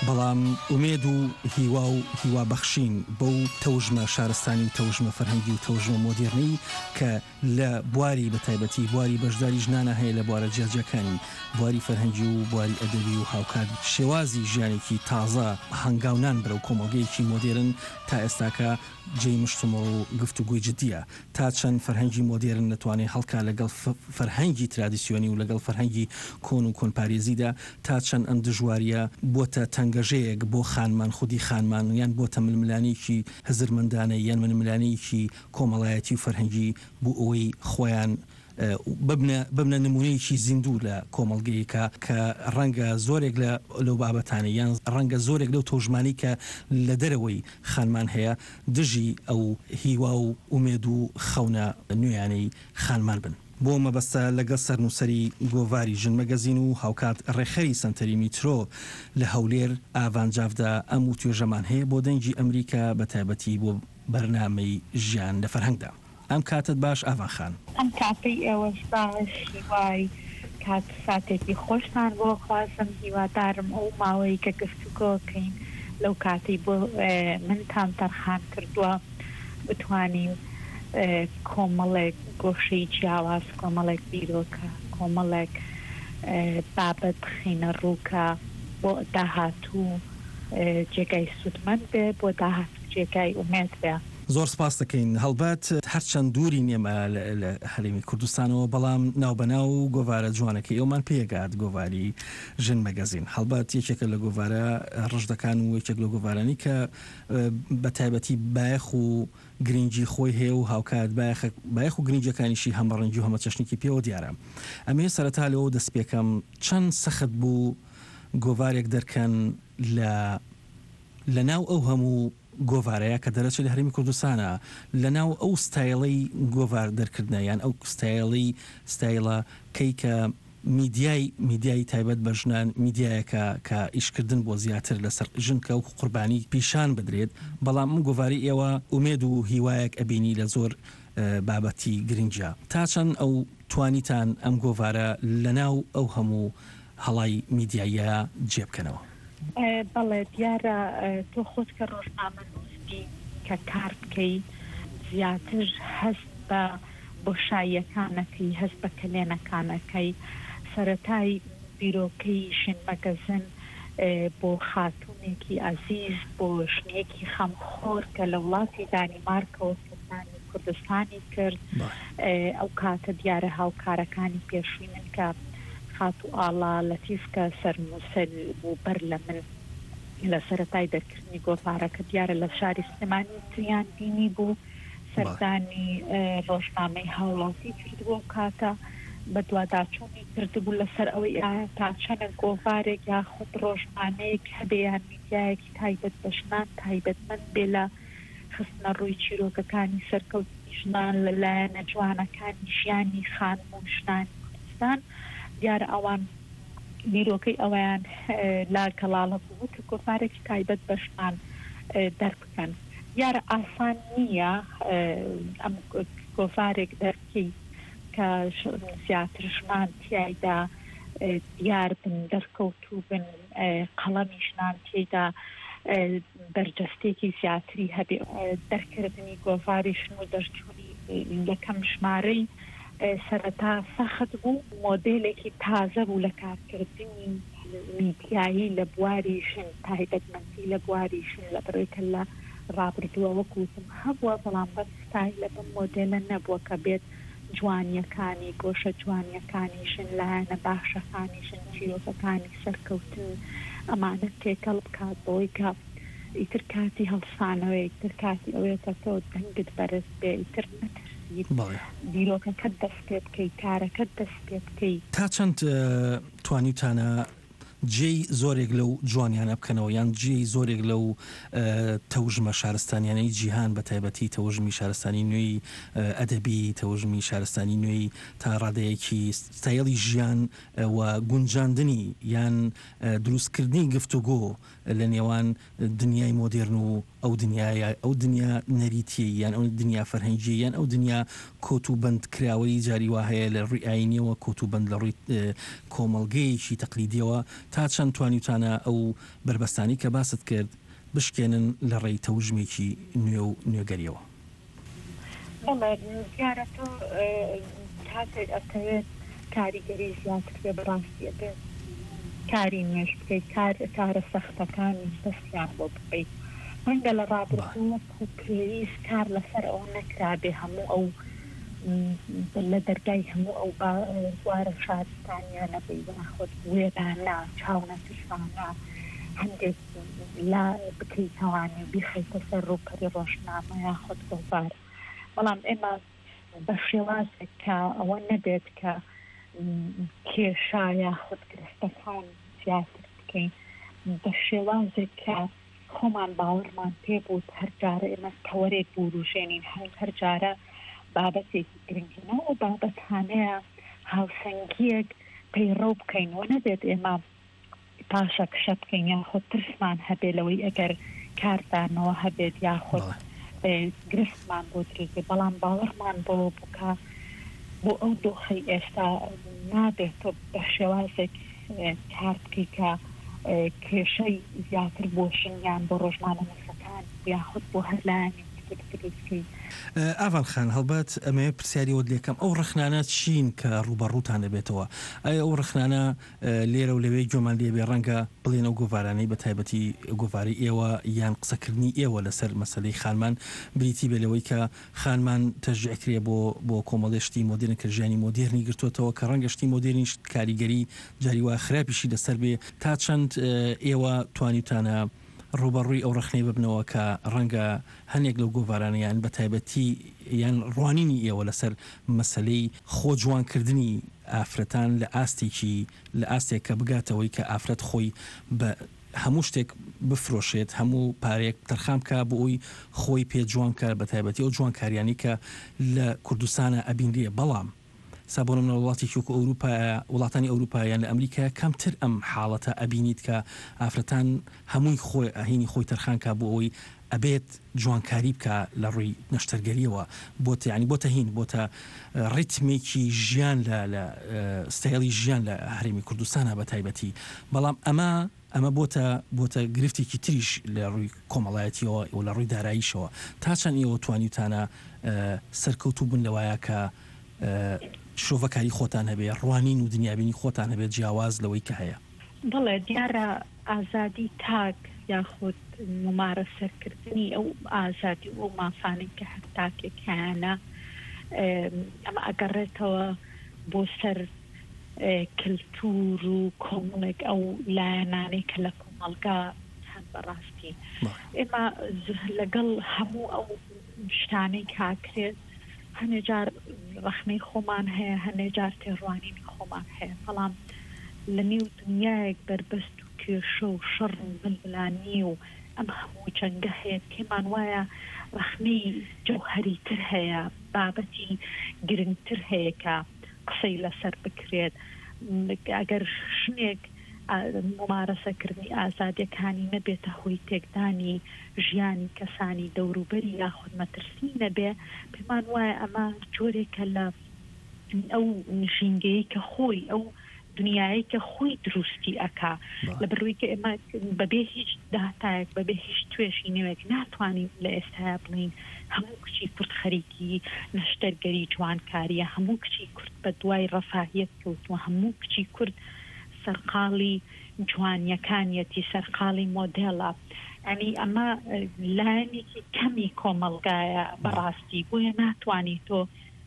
بەڵام ئومێد و هیوا بەخشین بەو تەوژمە شارستانی و تەوژمە فەرهەنگی و تەوژمە مۆدێرنی کە لە بواری بەتایبەتی بواری بەشداری ژنانە هەیە لە بوارە جیاجەکانی بواری فەرهەنگی و بواری ئەدەبی و هاوکات شێوازی ژیانێکی تازە هەنگاونان برە و کۆمەڵگەیەکی مۆدێرن تا ئێستاکە جێی مشتمە و گفتوگوی جدیە تا چەند فەرهەنگی مۆدێرن نەتوانێت هەڵکا لەگەڵ فەرهەنگی ترادیسیۆنی و لەگەڵ فەرهەنگی کۆن و کۆنپارێزیدا تا چەند ئەم دژواریە بۆتە تەنگەژەیەک بۆ خانمان خودی خانمان یان بۆتە ململانێکی هزرمەندانە یان ململانەیەکی کۆمەڵایەتی و فەرهەنگی بۆ ئەوەی خۆیان ببنە نمونەیەکی زیندوو لە کۆمەڵگەیەکە کە ڕەنگە زۆرێک لەو بابەتانە یان ڕەنگە زۆرێک لەو تۆژمانی کە لە دەرەوەی خانمان هەیە دژی ئەو هیوا و ئومێد و خەونە نوێیانەی خانمان بن. بۆ مەبەستە لەگەڵ سەرنووسەری گۆڤاری ژن مەگەزین و هاوکات ڕێخەری سنتەری میترۆ لە هەولێر ئاڤانجافدا ئەم و توێژەمان هەیە بۆ دەنگی ئەمریکا بە تایبەتی بۆ بەرنامەی ژیان لە فەرهەنگدا. ئەم کاتت باش ئاڤان خان. ئەم کاتی ئێوەش باشی وای کات ساتێکی خۆشتان بۆ خوازم هیوادارم ئەو ماوەی کە گفتوگۆکەین لەو کاتی بۆ منتان تەرخان کردووە بتوانین کۆمەڵێک گۆشەی جیاواز کۆمەڵێک بیرۆکە کۆمەڵێک بابەت خینە ڕووکە بۆ داهاتوو جێگای سوودمەند بێ بۆ داهاتوو جێگای ئومێد بێ. زۆر سپاس دەکەین هەڵبەت هەرچەند دووری نێمە لە هەرێمی کوردستانەوە بەڵام ناوبەناو و گۆڤارە جوانەکەی ئەومان پێگات گۆڤاری ژن مەگەزین هەڵبەت یەکێکە لە گۆڤارە ڕژدەکان و یەکێک لە گۆڤارانی کە بە تایبەتی بایەخ و گرنگی خۆی هەیە و هاوکات بایەخ و گرنگەکانیشی هەمەڕەنگی و هەمە چەشنێکی پێوە دیارە. ئەمێ سەرەتا لەوە دەست پێکەم چەند سەخت بوو گۆڤارێک دەرکەن لە ناو ئەو هەموو گۆڤارەیە کە دەرەچێت لە هەرێمی کوردستانە لە ناو ئەو ستایڵەی گۆڤار دەرکردنە یان ئەو ستایڵە کەیکە میدیای تایبەت بە ژنان میدیایەکە کە ئیشکردن بۆ زیاتر لەسەر ژن کە و قوربانی پیشان بدرێت بەڵام من گۆڤاری ئێوە ئومێد و هیوایەک ئەبینی لە زۆر بابەتی گرنگە تا چەند ئەو توانیتان ئەم گۆڤارە لە ناو ئەو هەموو هەڵای میدیایە جێبکەنەوە. بەڵێ دیارە تۆ خۆت کە ڕۆژنامە نووسبی کە کار بکەی زیاتر هەست بە بۆشاییەکانەکەی هەست بە کلێنەکانەکەی سەرەتای بیرۆکەی ژن مەگەزن بۆ خاتوونێکی عەزیز بۆ ژنێکی خەمخۆر کە لە وڵاتی دانیمارکەوە سەردانی کوردستانی کرد ئەو کاتە دیارە هاوکارەکانی پێشووی من کە خاتو ئاڵا لەتیفکە سەرنووسەر بوو بەر لە من لە سەرەتای دەرکردنی گۆڤارەکە دیارە لە شاری سلێمانی تریان بینی بوو سەردانی ڕۆژنامەی هاوڵاتی کردبوو کاتە بە دوواداچوونی کردبوو لەسەر ئەوەی تا چەنە گۆڤارێک یاخود ڕۆژنامەیەک هەبێیان میدیایەکی تایبەت بە ژنان تایبەتمەند بێ لە خستنە ڕووی چیرۆکەکانی سەرکەوتی ژنان لەلایەنە جوانەکانی ژیانی خانم و ژنانی کوردستان دیارە ئەوان بیرۆکەی ئەویان لا کەڵاڵە بوو کە گۆڤارێکی تایبەت بە ژنان دەربکەن. دیارە ئاسان نییە ئەم گۆڤارێک دەرکەی کە زیاتر ژنان تیایدا دیار بن دەرکەوتوو بن قەڵەمی ژنان تێیدا بەرجەستێکی زیاتری هەبێ دەرکردنی گۆڤاری ژن و دەرچوونی یەکەم ژمارەی سەرەتا سەخت بوو مۆدێلێکی تازە بوو لە کارکردنی میدیایی لە بواری ژن تایبەتمەندی لە بواری ژن لە بڕێکە لە ڕابردووە وەکوتم هەبووە بەڵام بە ستایلە بە مۆدێلە نەبووە کە بێت جوانیەکانی گۆشە جوانیەکانی ژن لایەنە باشەکانی ژن چیرۆکەکانی سەرکەوتن ئەمانە تێکەڵ بکات بۆی کە ئیتر کاتی هەڵسانەوە ئیتر کاتی ئەوەیە تۆ دەنگت بەرز بێ ئیتر نەترسیت بیرۆکەکەت دەست پێ بکەیت کارەکەت دەست پێ بکەیت. تا چەند توانیتانە جێی زۆرێک لەو جوانیانە بکەنەوە یان جێی زۆرێک لەو تەوژمە شارستانیانەی جیهان بە تایبەتی تەوژمی شارستانی نوێی ئەدەبی تەوژمی شارستانی نوێی تا ڕادەیەکی ستایڵی ژیان و گونجاندنی یان دروستکردنی گفتوگۆ لە نێوان دنیای مۆدێرن و ئەو دنیا نەریتی یان ئەو دنیا فەرهەنگی یان ئەو دنیا کۆت و بەند کراوەی جاری وا هەیە لە ڕووی ئاینیەوە کۆت و بەند لە ڕووی کۆمەڵگەیەکی تەقلیدیەوە تا چەند توانیتانە ئەو بربەستانی کە باست کرد بشکێنن لە ڕێی تەوژمێکی نوێ و نوێگەریەوە. دیارە تۆ کاتێک ئەکەوێت کاریگەری زیاتر بێ بڕاستیە بێت کاری نوێش بکەیت کارە سەختەکانی دەستیان بۆ بکەیت ڕەنگە لە ڕابردووە پێویست کار لەسەر ئەوە نەکرابێ هەموو ئەو لە دەرگای هەموو ئەو بوارە شارستانیان نەبی بەخۆت وێدانا چاونەتشانە هەندێک لا بکەیتەوانی بیخەیتە سەر ڕووکەری ڕۆژنامە یا خۆت گۆڤار بەڵام ئێمە بە شێوازێک کە ئەوە نەبێت کە کێشایە خود گرفتەکان زیاتر بکەین بە شێوازێک کە خۆمان باوەڕمان پێ بوو هەرجارە ئێمە تەوەرێک بوروژێنین هەرجارە بابەتێکی گرنگینەوە و بابەتانەیە هاوسەنگیەک پەیڕەو بکەینەوە نەبێت ئێمە پاشە کشە بکەین یاخۆ ترسمان هەبێ لەوەی ئەگەر کاردانەوە هەبێت یاخۆ گرفتمان بۆ درێژێ بەڵام باوەڕمان بۆ بکە بۆ ئەو دۆخەی ئێستا نابێت تۆ بە شێوازێک کار بکەی کە کێشەی زیاتر بۆشنیان بۆ ڕۆژنامە نووسەکان یاخود بۆ هەرلایەنی دروستکەی. ئاڤان خان هەڵبەت ئەمێ پرسیاریەوە لێکەم ئەو ڕخنانە چین کە ڕوبەڕووتان دەبێتەوە ئایا ئەو ڕخنانە لێرە و لەوەی گوێمان لێبێ ڕەنگە بڵێن ئەو گۆڤارانەی بە تایبەتی گۆڤاری ئێوە یان قسەکردنی ئێوە لەسەر مەسەلەی خانمان بریتی بێ لەوەی کە خانمان تەشجیعکرێ بۆ کۆمەڵێشتی مۆدرن کە ژیانی مۆدرنی گرتوتەوە کە ڕەنگەشتی مۆدرنیش کاریگەری جاریوا خراپیشی لەسەر بێ تا چەند ئێوە توانیتانە ڕوبەڕووی ئەو ڕخنەی ببنەوە کە ڕەنگە هەنێک لەو گۆڤارانیان بە تایبەتی یان ڕوانینی ئێوە لەسەر مەسلەی خۆ جوانکردنی ئافرەتان لە ئاستێک کە بگاتەوەی کە ئافرەت خۆی بە هەموو شتێک بفرۆشێت هەموو پارێک تەرخام کا بۆ ئەوی خۆی پێ جوانکە بە تایبەتی ئەو جوانکاریانی کە لە کوردستانە ئەبینرێ بەڵام سابۆنم لە وڵاتی وڵاتانی ئەوروپایان لە ئەمریکا کەمتر ئەم حاڵەتە ئەبینیت کە ئافرەتان هەمووی خۆی ئاهینی خۆی تەرخانکە بۆ ئەوی ئەبێت جوانکاری بکە لە ڕووی نەشتەرگەریەوە بۆتە ینی بۆتە هین بۆتە ڕیتمێکی ژیان لە ستایلی ژیان لە هەرێمی کوردستانە بە تایبەتی بەڵام ئەمە بۆتە گرفتێکی تریش لە ڕووی کۆمەڵایەتیەوە و لە ڕووی داراییشەوە تا چەند ئێوە توانیتانە سەرکەوتوو بن لەوایە کە شۆڤەکاری خۆتان هەبێ ڕوانین و دنیابینی خۆتان هەبێت جیاواز لەوەی کە هەیە. بەڵێ دیارە ئازادی تاک یاخود ممارەسەرکردنی ئەو ئازادی و مافانێک کە هەرتاکێکیانە ئەمە ئەگەڕێتەوە بۆ سەر کلتور و کۆمەڵێک ئەو لایەنانەی کە لە کۆمەڵگا هەن بەڕاستی ئێمە لەگەڵ هەموو ئەو شتانەی کاکرێت هەنێجار ڕخنەی خۆمان هەیە هەنێجار تێڕوانینی خۆمان هەیە بەڵام لە نێو دنیایەک بربەست و کێشە و شەڕ و بلبلانی و ئەم هەموو جەنگە هەیە پێمان وایە ڕخنەی جەوهەریتر هەیە بابەتی گرنگتر هەیە کە قسەی لەسەر بکرێت ئەگەر شنێک ممارەسەکردنی ئازادیەکانی نەبێتە هۆی تێکدانی ژیانی کەسانی دەوروبەری یاخود مەترسی نەبێ پێمان وایە ئەمە جۆرێکە لە ئەو نشینگەیە کە خۆی ئەو دنیایی کە خۆی دروستی ئەکا لە بڕووی کە ئێمە بەبێ هیچ داهاتایەک بەبێ هیچ توێشی نوێک ناتوانین لە ئێستایا بڵین هەموو کچی کورد خەریکی نەشتەرگەری جوانکاریە هەموو کچی کورد بە دوای ڕەفاهیەت کەوتووە هەموو کچی کورد سەرقاڵی جوانیەکانیەتی سەرقاڵی مۆدێڵە ئەنی ئەمە لایەنێکی کەمی کۆمەڵگایە بەڕاستی بۆیە ناتوانانی تۆ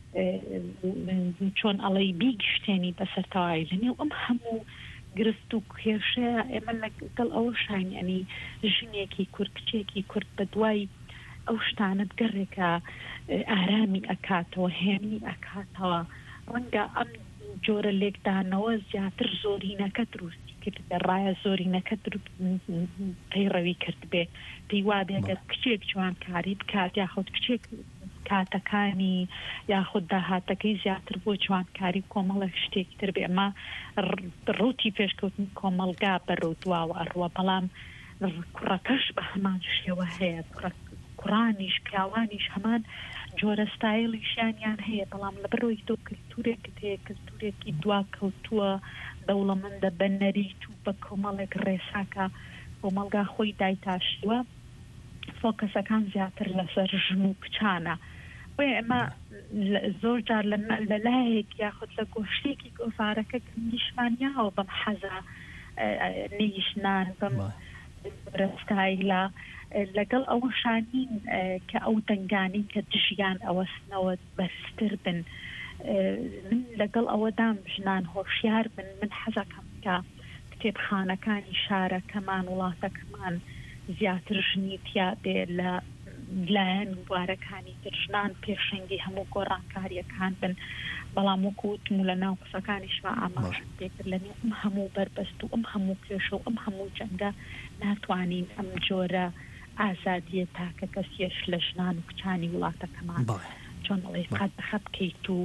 چۆن ئەڵەی بیگشتێنی بەسەرتەوای لەنێو ئەم هەموو گرفت و کێشەیە ئێمە لەگەڵ ئەوە شاین ئەنی ژنێکی کورد کچێکی کورد بە دوای ئەو شتانە بگەڕێکە ئارامی ئەکاتەوە هێنی ئەکاتەوە ڕەنگە ئەم جۆرە لێکدانەوە زیاتر زۆرینەکە دروستی کرد ڕایە زۆرینەکە پەیڕەوی کرد بێ پێی وابێگەر کچێک جوانکاری بکات یاخود کچێک کاتەکانی یاخود داهاتەکەی زیاتر بۆ جوانکاری کۆمەڵە شتێکی تر بێ ئەمە ڕوتی پێشکەوتنی کۆمەڵگا بەڕۆدواوە ئەڕوە بەڵام کوڕەکەش بە هەمان شێوە هەیە کوڕانیش پیاوانیش هەمان جۆرە ستایلیشیانیان هەیە بەڵام لە بەرەوەی تۆ کللتورێکت هەیە کللتورێکی دوا کەوتووە دەوڵەمەندە بە نەریت و بە کۆمەڵێک ڕێساکە کۆمەلگا خۆی دایتاشیوە فۆکەسەکان زیاتر لەسەر ژن و کچانە ئێمە زۆر جار لە لایەک یاخود لە گۆشتێکی گۆڤارەکە گرنگیشمانیاوە بەم حەزە نیشنان بەم ڕستایلە لەگەڵ ئەوە شانین کە ئەو دەنگانی کە دژیان ئەوەستنەوە بەرزتر بن من لەگەڵ ئەوەدام ژنان هۆشیار بن من حەزەکەم کە کتێبخانەکانی شارەکەمان وڵاتەکەمان زیاتر ژنیتیا بێ لە لایەن بوارەکانی ترژنان پێشنگی هەموو گۆڕانکاریەکان بن بەڵام وەکوتم و لە ناو قسەکانیشما ئاماژ پێکرد لەنێ ئەم هەموو بەربەست و ئەم هەموو کێشە و ئەم هەموو جەنگە ناتوانین ئەم جۆرە ئازادیە تاکە کەسیەش لە ژنان و کچانی وڵاتەکەمان چۆن ئەڵێ قەت بکەیت و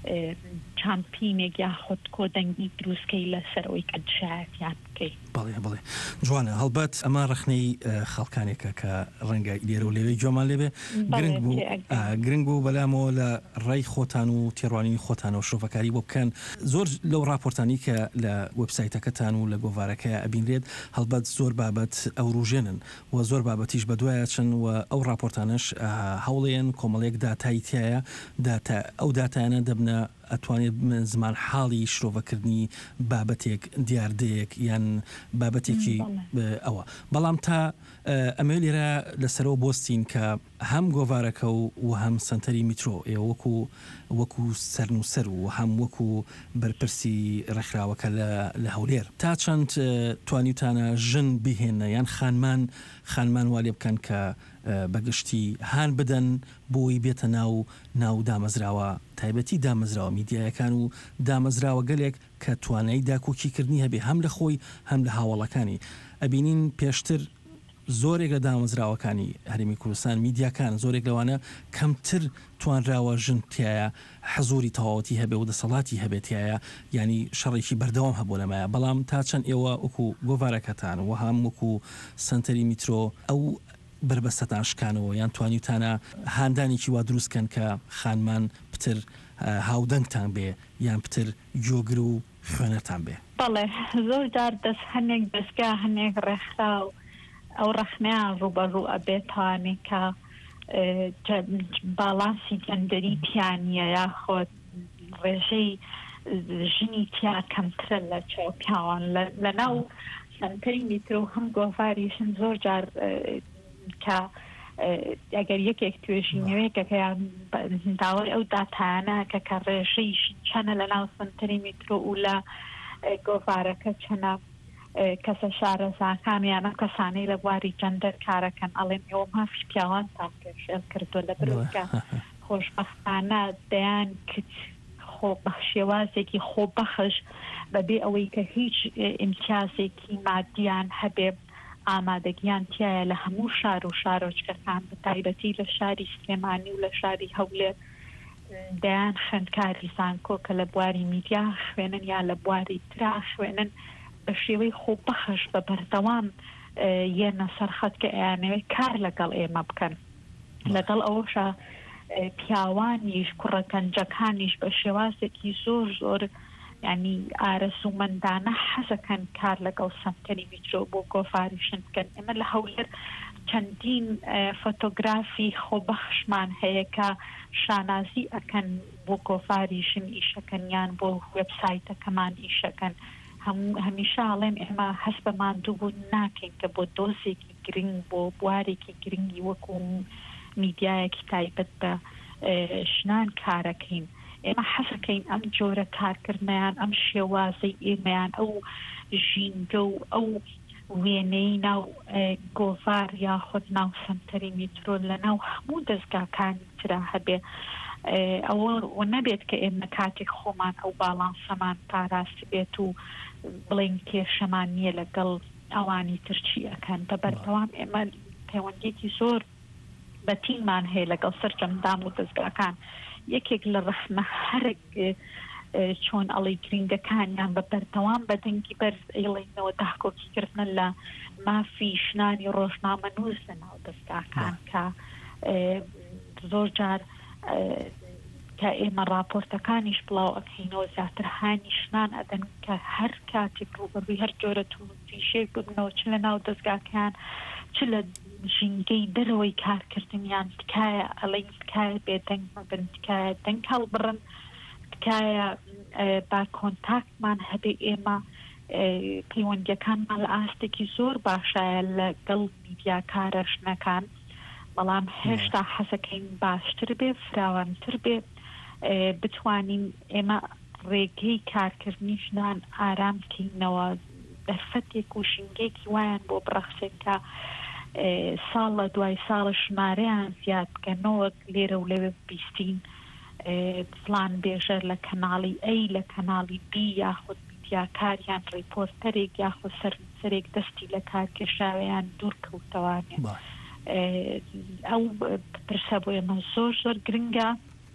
چامپینێک یاخود کۆدەنگی دروستکەی لەسەرەوەی کە دژایەتیان بکەیت بەڵێ جوانە هەڵبەت ئەمە ڕخنەی خەڵکانێکە کە ڕەنگە لێرە و لێوەی جۆمان لێبێ گرنگ بوو بەلامەوە لە ڕای خۆتان و تێڕوانی خۆتانەوە شۆفەکاری بۆ بکەن زۆر لەو راپۆرتانی کە لە وبسایتەکەتان و لە گۆڤارەکەی ئەبینرێت هەڵبەت زۆر بابەت ئەو ڕوژێنن و زۆر بابەتیش بەدوایە چن و ئەو راپۆرتانش هەوڵێن کۆمەڵێک داتایی تایە ئەو داتایانە دەبنە ئەتوانێت زمان حاڵی شرۆڤەکردنی بابەتێک دیاردەیەک یان بابەتێکی ئەوە بەڵام تا ئەمە لێرە لەسەرەوە بۆستین کە هەم گۆڤارەکە و هەم سنتەری میترۆ وەکو سەرنووسەر و هەم وەکو بەرپرسی ڕێکخراوەکە لە هەولێر تا چەند توانیتانە ژن بهێنە یان خانمان وا لێ بکەن کە بەگشتی هان بدەن بۆی بێتە ناو دامەزراوە تایبەتی دامەزراوە میدیایەکان و دامەزراوە گەلێک کە توانایی داکۆکیکردنی هەبێ هەم لە خۆی هەم لە هاوڵەکانی ئەبینین پێشتر زۆرێک لە دامەزراوەکانی هەرێمی کوردستان میدیاکان زۆرێک لەوانە کەمتر توانراوە ژنتیایە حەزوری تەواوەتی هەبێ و دەسەڵاتی هەبێتایە ینی شەڕێکی بەردەوام هەبوو لەمایە بەڵام تا چەند ئێوە وەکو گۆڤارەکەتان و هەم وەکو سنتەری میترۆ ئەو بربەستەتان شکانەوە یان توانیتانە هاندانێکی وا دروستکەن کە خانمان پتر هاودەنگتان بێ یان پتر جۆگر و خوێنەتان بێ بەڵێ زۆر جار دەست هەنێک دەستگا هەنێک ڕێکخرا و ئەو ڕەخنیان ڕوبەڕوو ئەبێتوانێت کە باڵانسی جەندەری پیانیە یاخۆت ڕێژەی ژنی تیا کەمترە لە چاو پیاوان لە ناو سنتەری میترۆ هەم گۆڤاریشن زۆر جار کە ئەگەر یەکێک توێژینەوەیەکەکەیان داوای ئەو داتانە کە ڕێژەی چەنە لە ناو سنتەری میترۆ و لە گۆڤارەکە چەنە کەسە شارەزاکانیانە کەسانەی لە بواری جەندەر کارەکەن ئەڵێن ئێوە مافی پیاوان تا پێشێل کردو لە بروکە خۆشبەختانە دەیان کچ شێوازێکی خۆبەخش بەبێ ئەوەی کە هیچ ئیمتیازێکی مادیان هەبێ ئامادەگیان تایە لە هەموو شار و شارۆچکەکان بە تایبەتی لە شاری سلێمانی و لە شاری هەولێر دەیان خوێندکاری زانکۆ کە لە بواری میدیا خوێنن یا لە بواری ترا خوێنن بە شێوەی خۆبەخش بە بەردەوام یەنە سەرخەت کە ئەیانەوێت کار لەگەڵ ئێمە بکەن لەگەڵ ئەوەشە پیاوانیش کوڕەکەنجەکانیش بە شێوازێکی زۆر ینی ئارەزومەندانە حەزەکەن کار لەگەڵ سنتەری میترۆ بۆ گۆڤاریشن بکەن ئێمە لە هەولێر چەندین فۆتۆگرافی خۆبەخشمان هەیە کە شانازی ئەکەن بۆ گۆڤاریشن ئیشەکەن یان بۆ وێبسایتەکەمان ئیشەکەن هەمیشە ئاڵێن ئێمە هەست بە ماندوو بوو ناکەین کە بۆ دۆزێکی گرنگ بۆ بوارێکی گرنگی وەکو میدیایەکی تایبەت بە ژنان کارەکەین ئێمە حەزەکەین ئەم جۆرە کارکردنیان ئەم شێوازەی ئێمەیان ئەو ژینگە و ئەو وێنەی ناو گۆڤار یاخود ناو سنتەری میترۆ لە ناو هەموو دەستگاکانی ترا هەبێ ئەوە نەبێت کە ئێمە کاتێک خۆمان ئەو باڵانسەمان پاراست بێت و بڵین کێشەمان نییە لەگەڵ ئەوانی ترچی ئەەکەن بە بەردەوام ئێمە پەیوەندێکی زۆر بەتینمان هەیە لەگەڵ سەرجەمدان و دەستگاکان یەکێک لە ڕخمە هەرێک چۆن ئەڵی گرنگەکانیان بە بەردەوام بە دەنگی بەرز ئەیڵێنەوە داهکۆکیکردنە لە مافی شنانی ڕۆژنامەنووس لە ناو دەستگاکان کە زۆر جار کە ئێمە راپۆرتەکانیش بڵاو ئەکەینەوە زیاتر هانیشنان ئەدەن کە هەر کاتێک ڕوبەڕووی هەر جۆرە تووتریشێک ببنەوە چ لە ناو دەستگاکان چ لە ژینگەی دەرەوەی کارکردنیان تکایە ئەڵین تکایە بێدەنگ مەبن تکایە دەنگ هەڵبڕن تکایە با کۆنتاکتمان هەبێ ئێمە پەیوەندیەکانمان لە ئاستێکی زۆر باشایە لەگەڵ میدیاکارە شنەکان بەڵام هێشتا حەزەکەین باشتر بێ فراوانتر بێ بتوانین ئێمە ڕێگەی کارکردنی ژنان ئارام بکەینەوە دەرفەتێک و شنگێکی وایان بۆ بڕەخسێن کە ساڵ لە دوای ساڵە ژمارەیان زیاد بکەنەوە لێرە و لەوێ بیستین فلان بێژەر لە کەناڵی ئەی لە کەناڵی بی یاخود میدیاکاریان ڕیپۆرتەرێک یاخود سەرنووسەرێک دەستی لە کارکێشاویان دوور کەوتەوانێ ئەو پرسە بۆ ئێمە زۆر زۆر گرنگە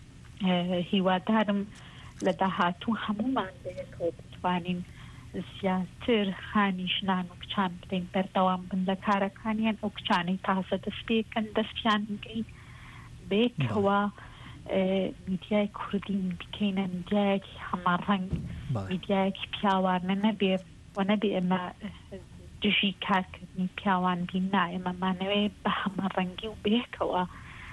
هیوادارم لە داهاتوو هەمومان بەیەکەوە بتوانین زیاتر خانی ژنان و کچان بدەین بەردەوام بن لە کارەکانیان ئەو کچانەی تازە دەست پێکەن دەستیان بگەین بێکەوە میدیای کوردی بکەینە میدیایەکی هەماڕەنگ میدیایەکی پیاوانە نەبێ و نەبێ ئێمە دژی کارکردنی پیاوان بینا ئێمەمانەوێ بە هەماڕەنگی و بێکەوە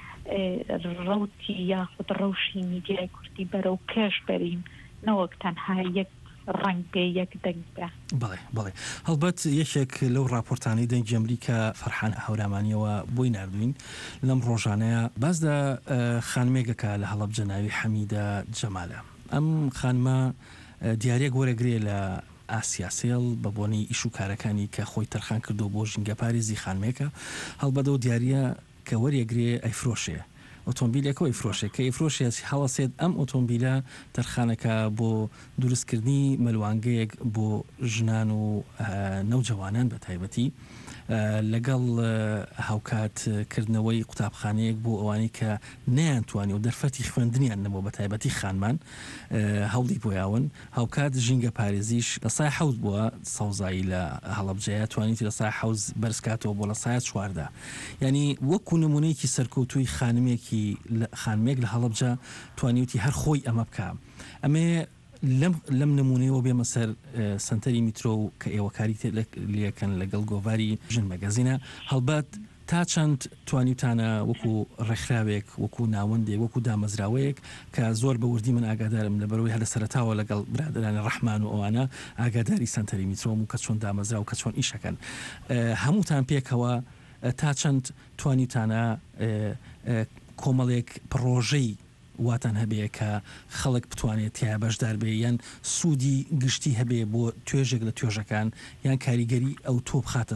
ڕەوتی یاخود ڕەوشی میدیای کوردی بەرەو پێش بەرین نەوەک تەنها یەک ڕنگ بێ یەک دەنگ بێ. بەڵێ هەڵبەت یەکێک لەو راپۆرتانەی دەنگی ئەمریکا فەرحان هەورامانیەوە بۆی نردوین لەم ڕۆژانەیە بازدا خانمێکەکە لە هەڵەبجە ناوی حەمیدە جەمالە ئەم خانمە دیارێک وەرەگرێ لە ئاسیاسێڵ بە بۆنەی ئیش و کارەکانی کە خۆی تەرخان کردو بۆ ژینگە پارێزی خانمێکە هەڵبەدە و دیارە کە وەرێگرێ ئەیفرۆشێ ئۆتۆمبیلەکەی فرۆشێک کە ئیفرۆشێت هەڵەسێت ئەم ئۆتۆمبیلە تەرخانەکە بۆ دروستکردنی مەلوانگەیەک بۆ ژنان و نەوجەوانان بە تایبەتی لەگەڵ هاوکاتکردنەوەی قوتابخانەیەک بۆ ئەوانی کە نەیانتوانی و دەرفەتی خوێندنیان نەبوو بە تایبەتی خانمان هەوڵی بۆیاون هاوکات ژینگە پارێزیش لە سای حەوت بووە سەوزایی لە هەڵەبجەیە توانیتی لە سای حەوت بەرزکاتەوە بۆ لە سایە چواردا ینی وەکو نمونەیەکی سەرکەوتووی خانمێک لە هەڵەبجە توانیوتی هەر خۆی ئەمە بکە ئەمێ لەم نمونەیەوە بێمە سەر سنتەری میترۆ و کە ئێوەکاری لەکەن لەگەڵ گۆڤاری ژن مەگەزینە هەڵبەت تا چەند توانیوتانە وەکو ڕێکخراوێک وەکو ناوەندێک وەکو دامەزراوەیەک کە زۆر بە وردی من ئاگادارم لە بەرەوەی هەلە سەرەتاوە لەگەڵ برادرانی ڕەحمان و ئەوانە ئاگاداری سنتەری میترۆم و کە چۆن دامەزرا و کە چۆن ئیشەکەن هەمووتان پێکەوە تا چەند توانیوتانە کۆمەڵێک پرۆژەی واتان هەبێ کە خەڵک بتوانێت تیا بەشدار بێ یان سوودی گشتی هەبێ بۆ توێژێک لە توێژەکان یان کاریگەری ئەو تۆ بخاتە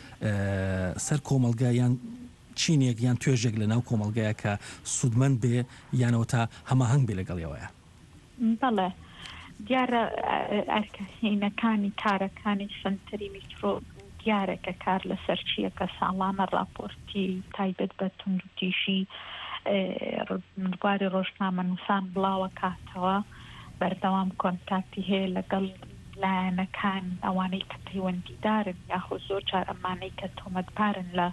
سەر کۆمەلگا یان چینێک یان توێژێک لە ناو کۆمەلگایە کە سوودمەند بێ یانەوە تا هەماهەنگ بێ لەگەڵیەوەیە. بەڵێ دیارە ئەرکەهینەکانی کارەکانی سنتەری میترۆ دیارەکە کار لەسەر چیەکە ساڵانە راپۆرتی تایبەت بە توندوتیشی ڕووباری ڕۆژنامە نووسان بڵاوە کاتەوە بەردەوام کۆنتاکتی هەیە لەگەڵ لایەنەکان ئەوانەی کە پەیوەندیدارن یاخود زۆر جار ئەمانەی کە تۆمەتبارن لە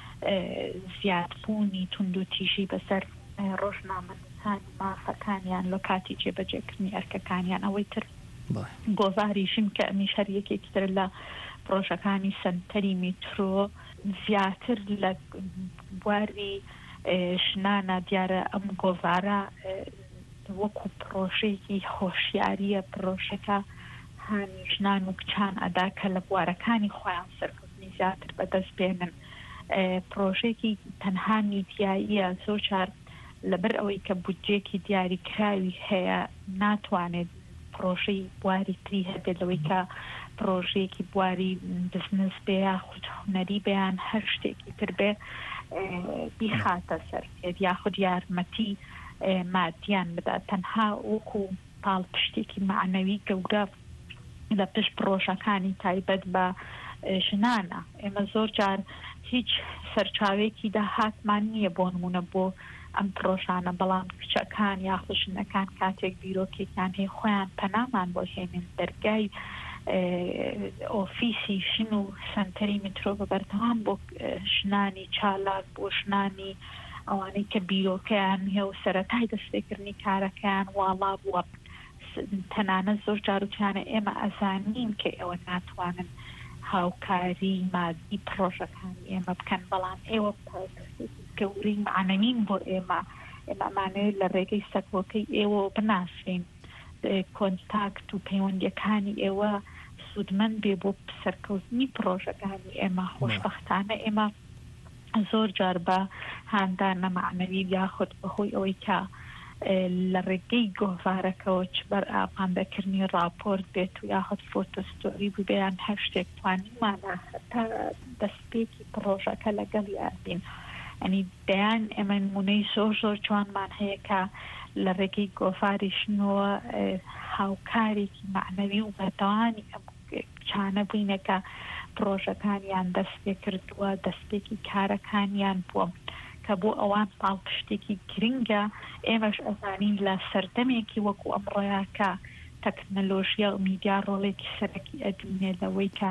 زیادبوونی توندوتیژی بەسەر ڕۆژنامە نووسان مافەکانیان لە کاتی جێبەجێکردنی ئەرکەکانیان ئەوەی تر گۆڤاریشن کە ئەمیش هەر یەکێکی تر لە پرۆژەکانی سنتەری میترۆ زیاتر لە بواری ژنانە دیارە ئەم گۆڤارە وەکو پرۆژێکی هۆشیاریە پرۆژەکە هانی ژنان و کچان ئەدا کە لە بوارەکانی خۆیان سەرکەوتنی زیاتر بەدەست بێنن پرۆژێکی تەنها میدیاییە زۆر جار لەبەر ئەوەی کە بودجێکی دیاریکراوی هەیە ناتوانێت پرۆژەی بواری تری هەبێت لەوەی کە پرۆژێکی بواری بزنس بێ یاخود هونەری بەیان هەر شتێکی تر بێ بیخاتە سەر یاخود یارمەتی مادیان بدات تەنها وەکو پاڵ پشتێکی معنەوی گەورە لە پشت پرۆژەکانی تایبەت بە ژنانە ئێمە زۆر جار هیچ سەرچاوێکی داهاتمان نییە بۆ نمونە بۆ ئەم پرۆژانە بەڵام کچەکان یاخود ژنەکان کاتێک بیرۆکێکیان هەیە خۆیان پەنامان بۆ هێنن دەرگای ئۆفیسی ژن و سنتەری میترۆ بە بەردەوام بۆ ژنانی چالاک بۆ ژنانی ئەوانەی کە بیرۆکەیان هێ و سەرەتای دەستێکردنی کارەکەیان واڵا بووە تەنانە زۆر جاروچانە ئێمە ئەزانین کە ئێوە ناتوانن هاوکاری مادی پرۆژەکانی ئێمە بکەن بەڵام ئێوە گەورەی معنەوین بۆ ئێمە ئەمانەیە لە ڕێگەی سەکۆکەی ئێوە بناسرین کۆنتاکت و پەیوەندیەکانی ئێوە سوودمەند بێ بۆ سەرکەوتنی پرۆژەکانی ئێمە خۆشبەختانە ئێمە زۆر جار بە هاندانە معنەوی یاخود بەهۆی ئەوەی کە لە ڕێگەی گۆڤارەکەەوە چبەر ئاپاندەکردنی راپۆرت بێت و یاخود فۆتۆستۆری ببیان هەر شتێک توانیمانە تا دەستپێکی پرۆژەکە لەگەڵ یابین ئەنی دەیان ئێمە نمونەی زۆر جوانمان هەیە کە لە ڕێگەی گۆڤاریشنەوە هاوکارێکی معنەوی و بەتەوانی چانە بووینەکە پرۆژەکانیان دەستپێ کردووە دەستپێکی کارەکانیان بووە کە بۆ ئەوان پاڵ پشتێکی گرنگە ئێمەش ئەزانین لە سەردەمێکی وەکو ئەمڕۆیاکە تەکنەلۆژیا و میدیا ڕۆڵێکی سەرەکی ئەدوینێ لەوەی کە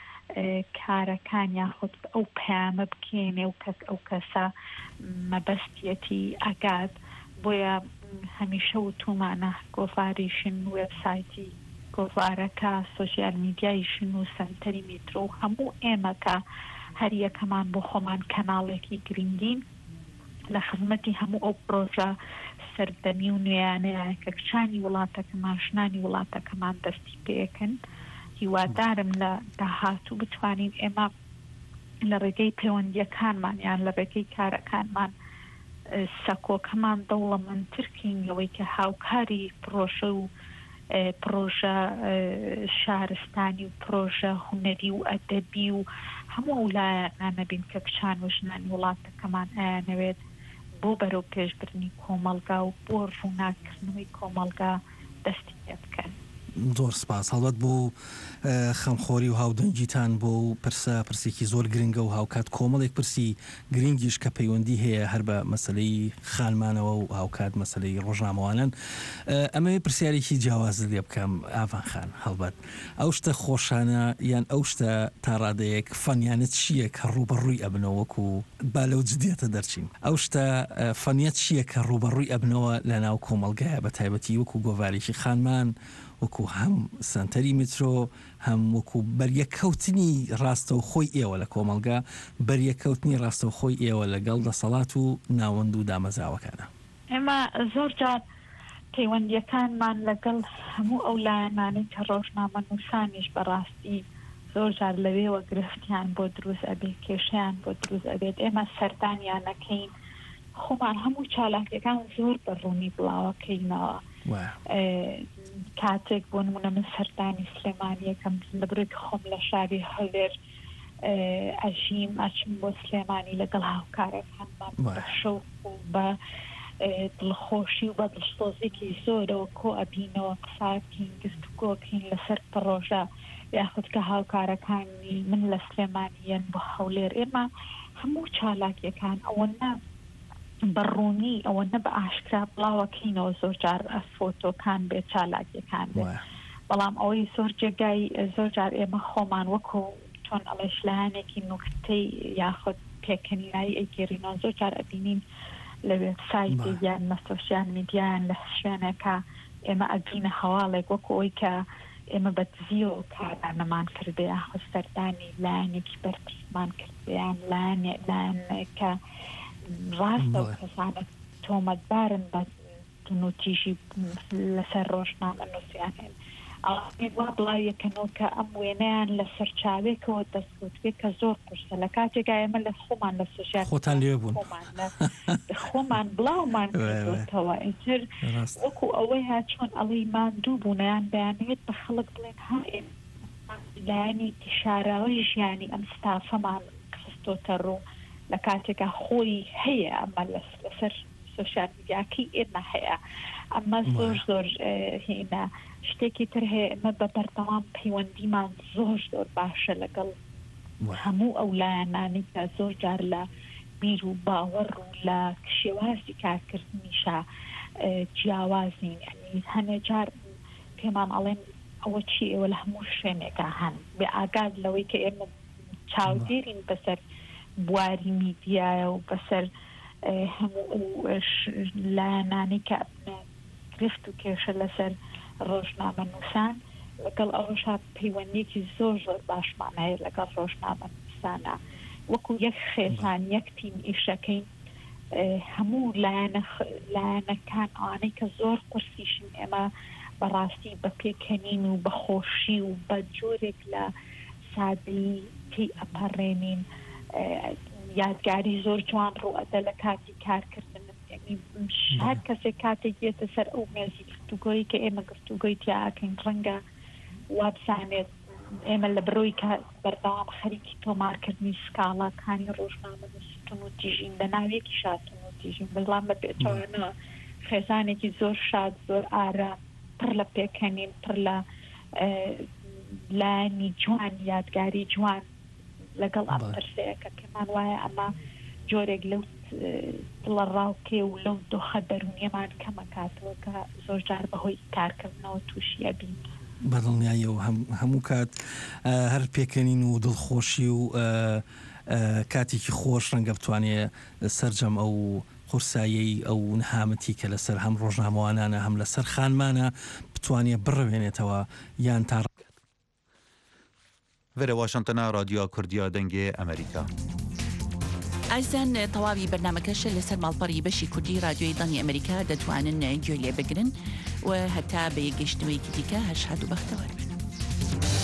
کارەکان یاخود ئەو پەیامە بکێنێ و ئەو کەسە مەبەستیەتی ئەگات بۆیە هەمیشە وتومانە گۆڤاریشن وێبسایتی گۆڤارەکە سۆشیال میدیایشن و سنتەری میترۆ و هەموو ئێمەکە هەر یەکەمان بۆ خۆمان کەناڵێکی گرنگین لە خزمەتی هەموو ئەو پرۆژە سەردەمی و نوێیانەیە کە کچانی وڵاتەکەمان ژنانی وڵاتەکەمان دەستی پێکەن هیوادارم لە داهاتوو بتوانین ئێمە لە ڕێگەی پەیوەندیەکانمان یان لە ڕێگەی کارەکانمان سەکۆکەمان دەوڵەمەندترکەین لەوەی کە هاوکاری پرۆژە و پرۆژە شارستانی و پرۆژە هونەری و ئەدەبی و هەموو وڵایەتانە بین کە کچان و ژنانی وڵاتەکەمان ئایانەوێت بۆ بەرەو پێشبردنی کۆمەلگا و بۆ ڕووناکردنەوەی کۆمەلگا دەستی پێ بکەن. زۆر سپاس هەڵبەت بۆ خەمخۆری و هاودەنگیتان بۆ پرسێکی زۆر گرنگە و هاوکات کۆمەڵێک پرسی گرنگیش کە پەیوەندی هەیە هەر بە مەسلەی خانمانەوە و هاوکات مەسلەی ڕۆژنامەوانن ئەمە پرسیارێکی جیاوازت لێ بکەم ئاڤان خان هەڵبەت ئەو شتە خۆشانە یان ئەو شتە تا ڕادەیەک فەنیانت چییە کە ڕوبەڕووی ئەبنەوەکو با لەو جدیەتە دەرچین ئەو شتە فەنیەت چییە کە ڕوبەڕووی ئەبنەوە لە ناو کۆمەلگایە بە تایبەتی وەکو گۆڤارێکی خانمان وەکو هەم سنتەری میترۆ هەم وەکو بەریەکەوتنی ڕاستەوخۆی ئێوە لە کۆمەلگا بەریەکەوتنی ڕاستەوخۆی ئێوە لەگەڵ دەسەڵات و ناوەند و دامەزراوەکانە ئێمە زۆر جار پەیوەندیەکانمان لەگەڵ هەموو ئەو لایەنانەی کە ڕۆژنامە نووسانیش بەڕاستی زۆر جار لەوێوە گرفتیان بۆ دروست ئەبێ کێشیان بۆ دروست ئەبێت ئێمە سەردانیان نەکەین خۆمان هەموو چالاکیەکان زۆر بەڕوونی بڵاوەکەینەوە کاتێک بۆ نمونە من سەردانی سلێمانیەکەم لە بڕێک خۆم لە شاری هەولێر ئەژیم ئاچم بۆ سلێمانی لەگەڵ هاوکارەکانمان بە شەوق و بە دڵخۆشی و بە دڵسۆزێکی زۆرەوە کۆ ئەبینەوە قساکین گفتوگۆکین لەسەر پرۆژە یاخود کە هاوکارەکانی من لە سلێمانیەن بۆ هەولێر ئێمە هەموو چالاکیەکان ئەوەنە بەڕوونی ئەوەنە بە ئاشکرا بڵاوەکەینەوە زۆر جار فۆتۆکان بێت چالاکیەکان بێت بەڵام ئەوەی زۆر جێگای زۆر جار ئێمە خۆمان وەکو چۆن ئەڵێش لایەنێکی نوکتەی یاخود پێکەنینایی ئەیگەڕینەوە زۆر جار ئەبینین لە وێبسایتی یان لە سۆشیال میدیایان لە شوێنەکە ئێمە ئەبینە هەواڵێک وەکو ئەوی کە ئێمە بە دزیۆ کارانەمان کردێ یاخود سەردانی لایەنێکی بەرپرسمان کردیان لایەنێکە ڕاستە و کەسانە تۆمەتبارن بە نوتیژی لەسەر ڕۆژنامە نووسیانێن وا بڵاویەکەنەوە کە ئەم وێنەیان لە سەرچاوێکەوە دەستکەوتێت کە زۆر قورسە لە کاتێکا ئێمە لە خۆمان لە سۆشیال خۆتان لێ بوون خۆمان بڵاومان کردوتەوە ئیتر وەکو ئەوەیە چۆن ئەڵی ماندوو بوونیان دەیانوێت بە خەڵک بڵێن ها لایەنی شاراوی ژیانی ئەم ستافەمان خستۆتە ڕوو لە کاتێکە خۆی هەیە ئەمە لەسەر سۆشیال میدیاکەی ئێمە هەیە ئەمە زۆر هێنە شتێکی تر هەیە ئێمە بە بەردەوام پەیوەندیمان زۆر باشە لەگەڵ هەموو ئەو لایەنانی کە زۆر جار لە بیر و باوەڕ و لە شێوازی کارکردنیشە جیاوازین یعنی هەنێ جار پێمان ئەڵێن ئەوە چی ئێوە لە هەموو شوێنێکە هەن بێ ئاگاد لەوەی کە ئێمە چاودێرین بەسەر بواری میدیایە و بەسەر هەموو لایەنانی کە گرفت و کێشە لەسەر ڕۆژنامە نووسان لەگەڵ ئەوەشا پەیوەندێکی زۆر زۆر باشمان هەیە لەگەڵ ڕۆژنامە نووسانە وەکو یەک خێزان یەک تیم ئیشەکەین هەموو لایەنەکان ئەوانەی کە زۆر قورسیشن ئێمە بەڕاستی بە پێکەنین و بە خۆشی و بە جۆرێک لە سادەی پێی ئەپەڕێنین یادگاری زۆر جوان ڕوئەدە لە کاتی کارکردن هەر کەسێک کاتێک دێتە سەر ئەو مێزی گفتوگۆیی کە ئێمە گفتوگۆی تیاکەین ڕەنگە وابزانێت ئێمە لە بڕۆی کە بەردەوام خەریکی تۆمارکردنی سکاڵاکانی ڕۆژنامە نووسین و تیژین بە ناوێکی شاتن و تیژین بەڵام بە پێچەوەنەوە خێزانێکی زۆر شاد زۆر ئارام پڕ لە پێکەنین پڕ لە لایەنی جوان یادگاری جوان لەگەڵ ئەم پرسەیە کە پێمان وایە ئەمە جۆرێک لەو دڵە ڕاوکێ و لەو دۆخە دەرونیەمان کەمەکاتەوە کە زۆر جار بەهۆی کارکردنەوە تووشیە بین بەدڵنیایە و هەموو کات هەر پێکەنین و دڵخۆشی و کاتێکی خۆش ڕەنگە بتوانێت سەرجەم ئەو قورسایی ئەو نهامەتی کە لەسەر هەم ڕۆژنامەوانانە هەم لەسەر خانمانە بتوانێت بڕوێنێتەوە یان تا وەرە واشنتنە رادیۆ کوردیا دەنگێ ئەمریکا. ئایزان تەواوی بەرنامەکەش لەسەر ماڵپەڕی بەشی کوردی رادیۆی دڵنی ئەمریکا دەتوانن گوێ لێ بگرن و هەتا بە یەگەشتنەوەیکی دیکە هەش هات و بەختەوەر بن.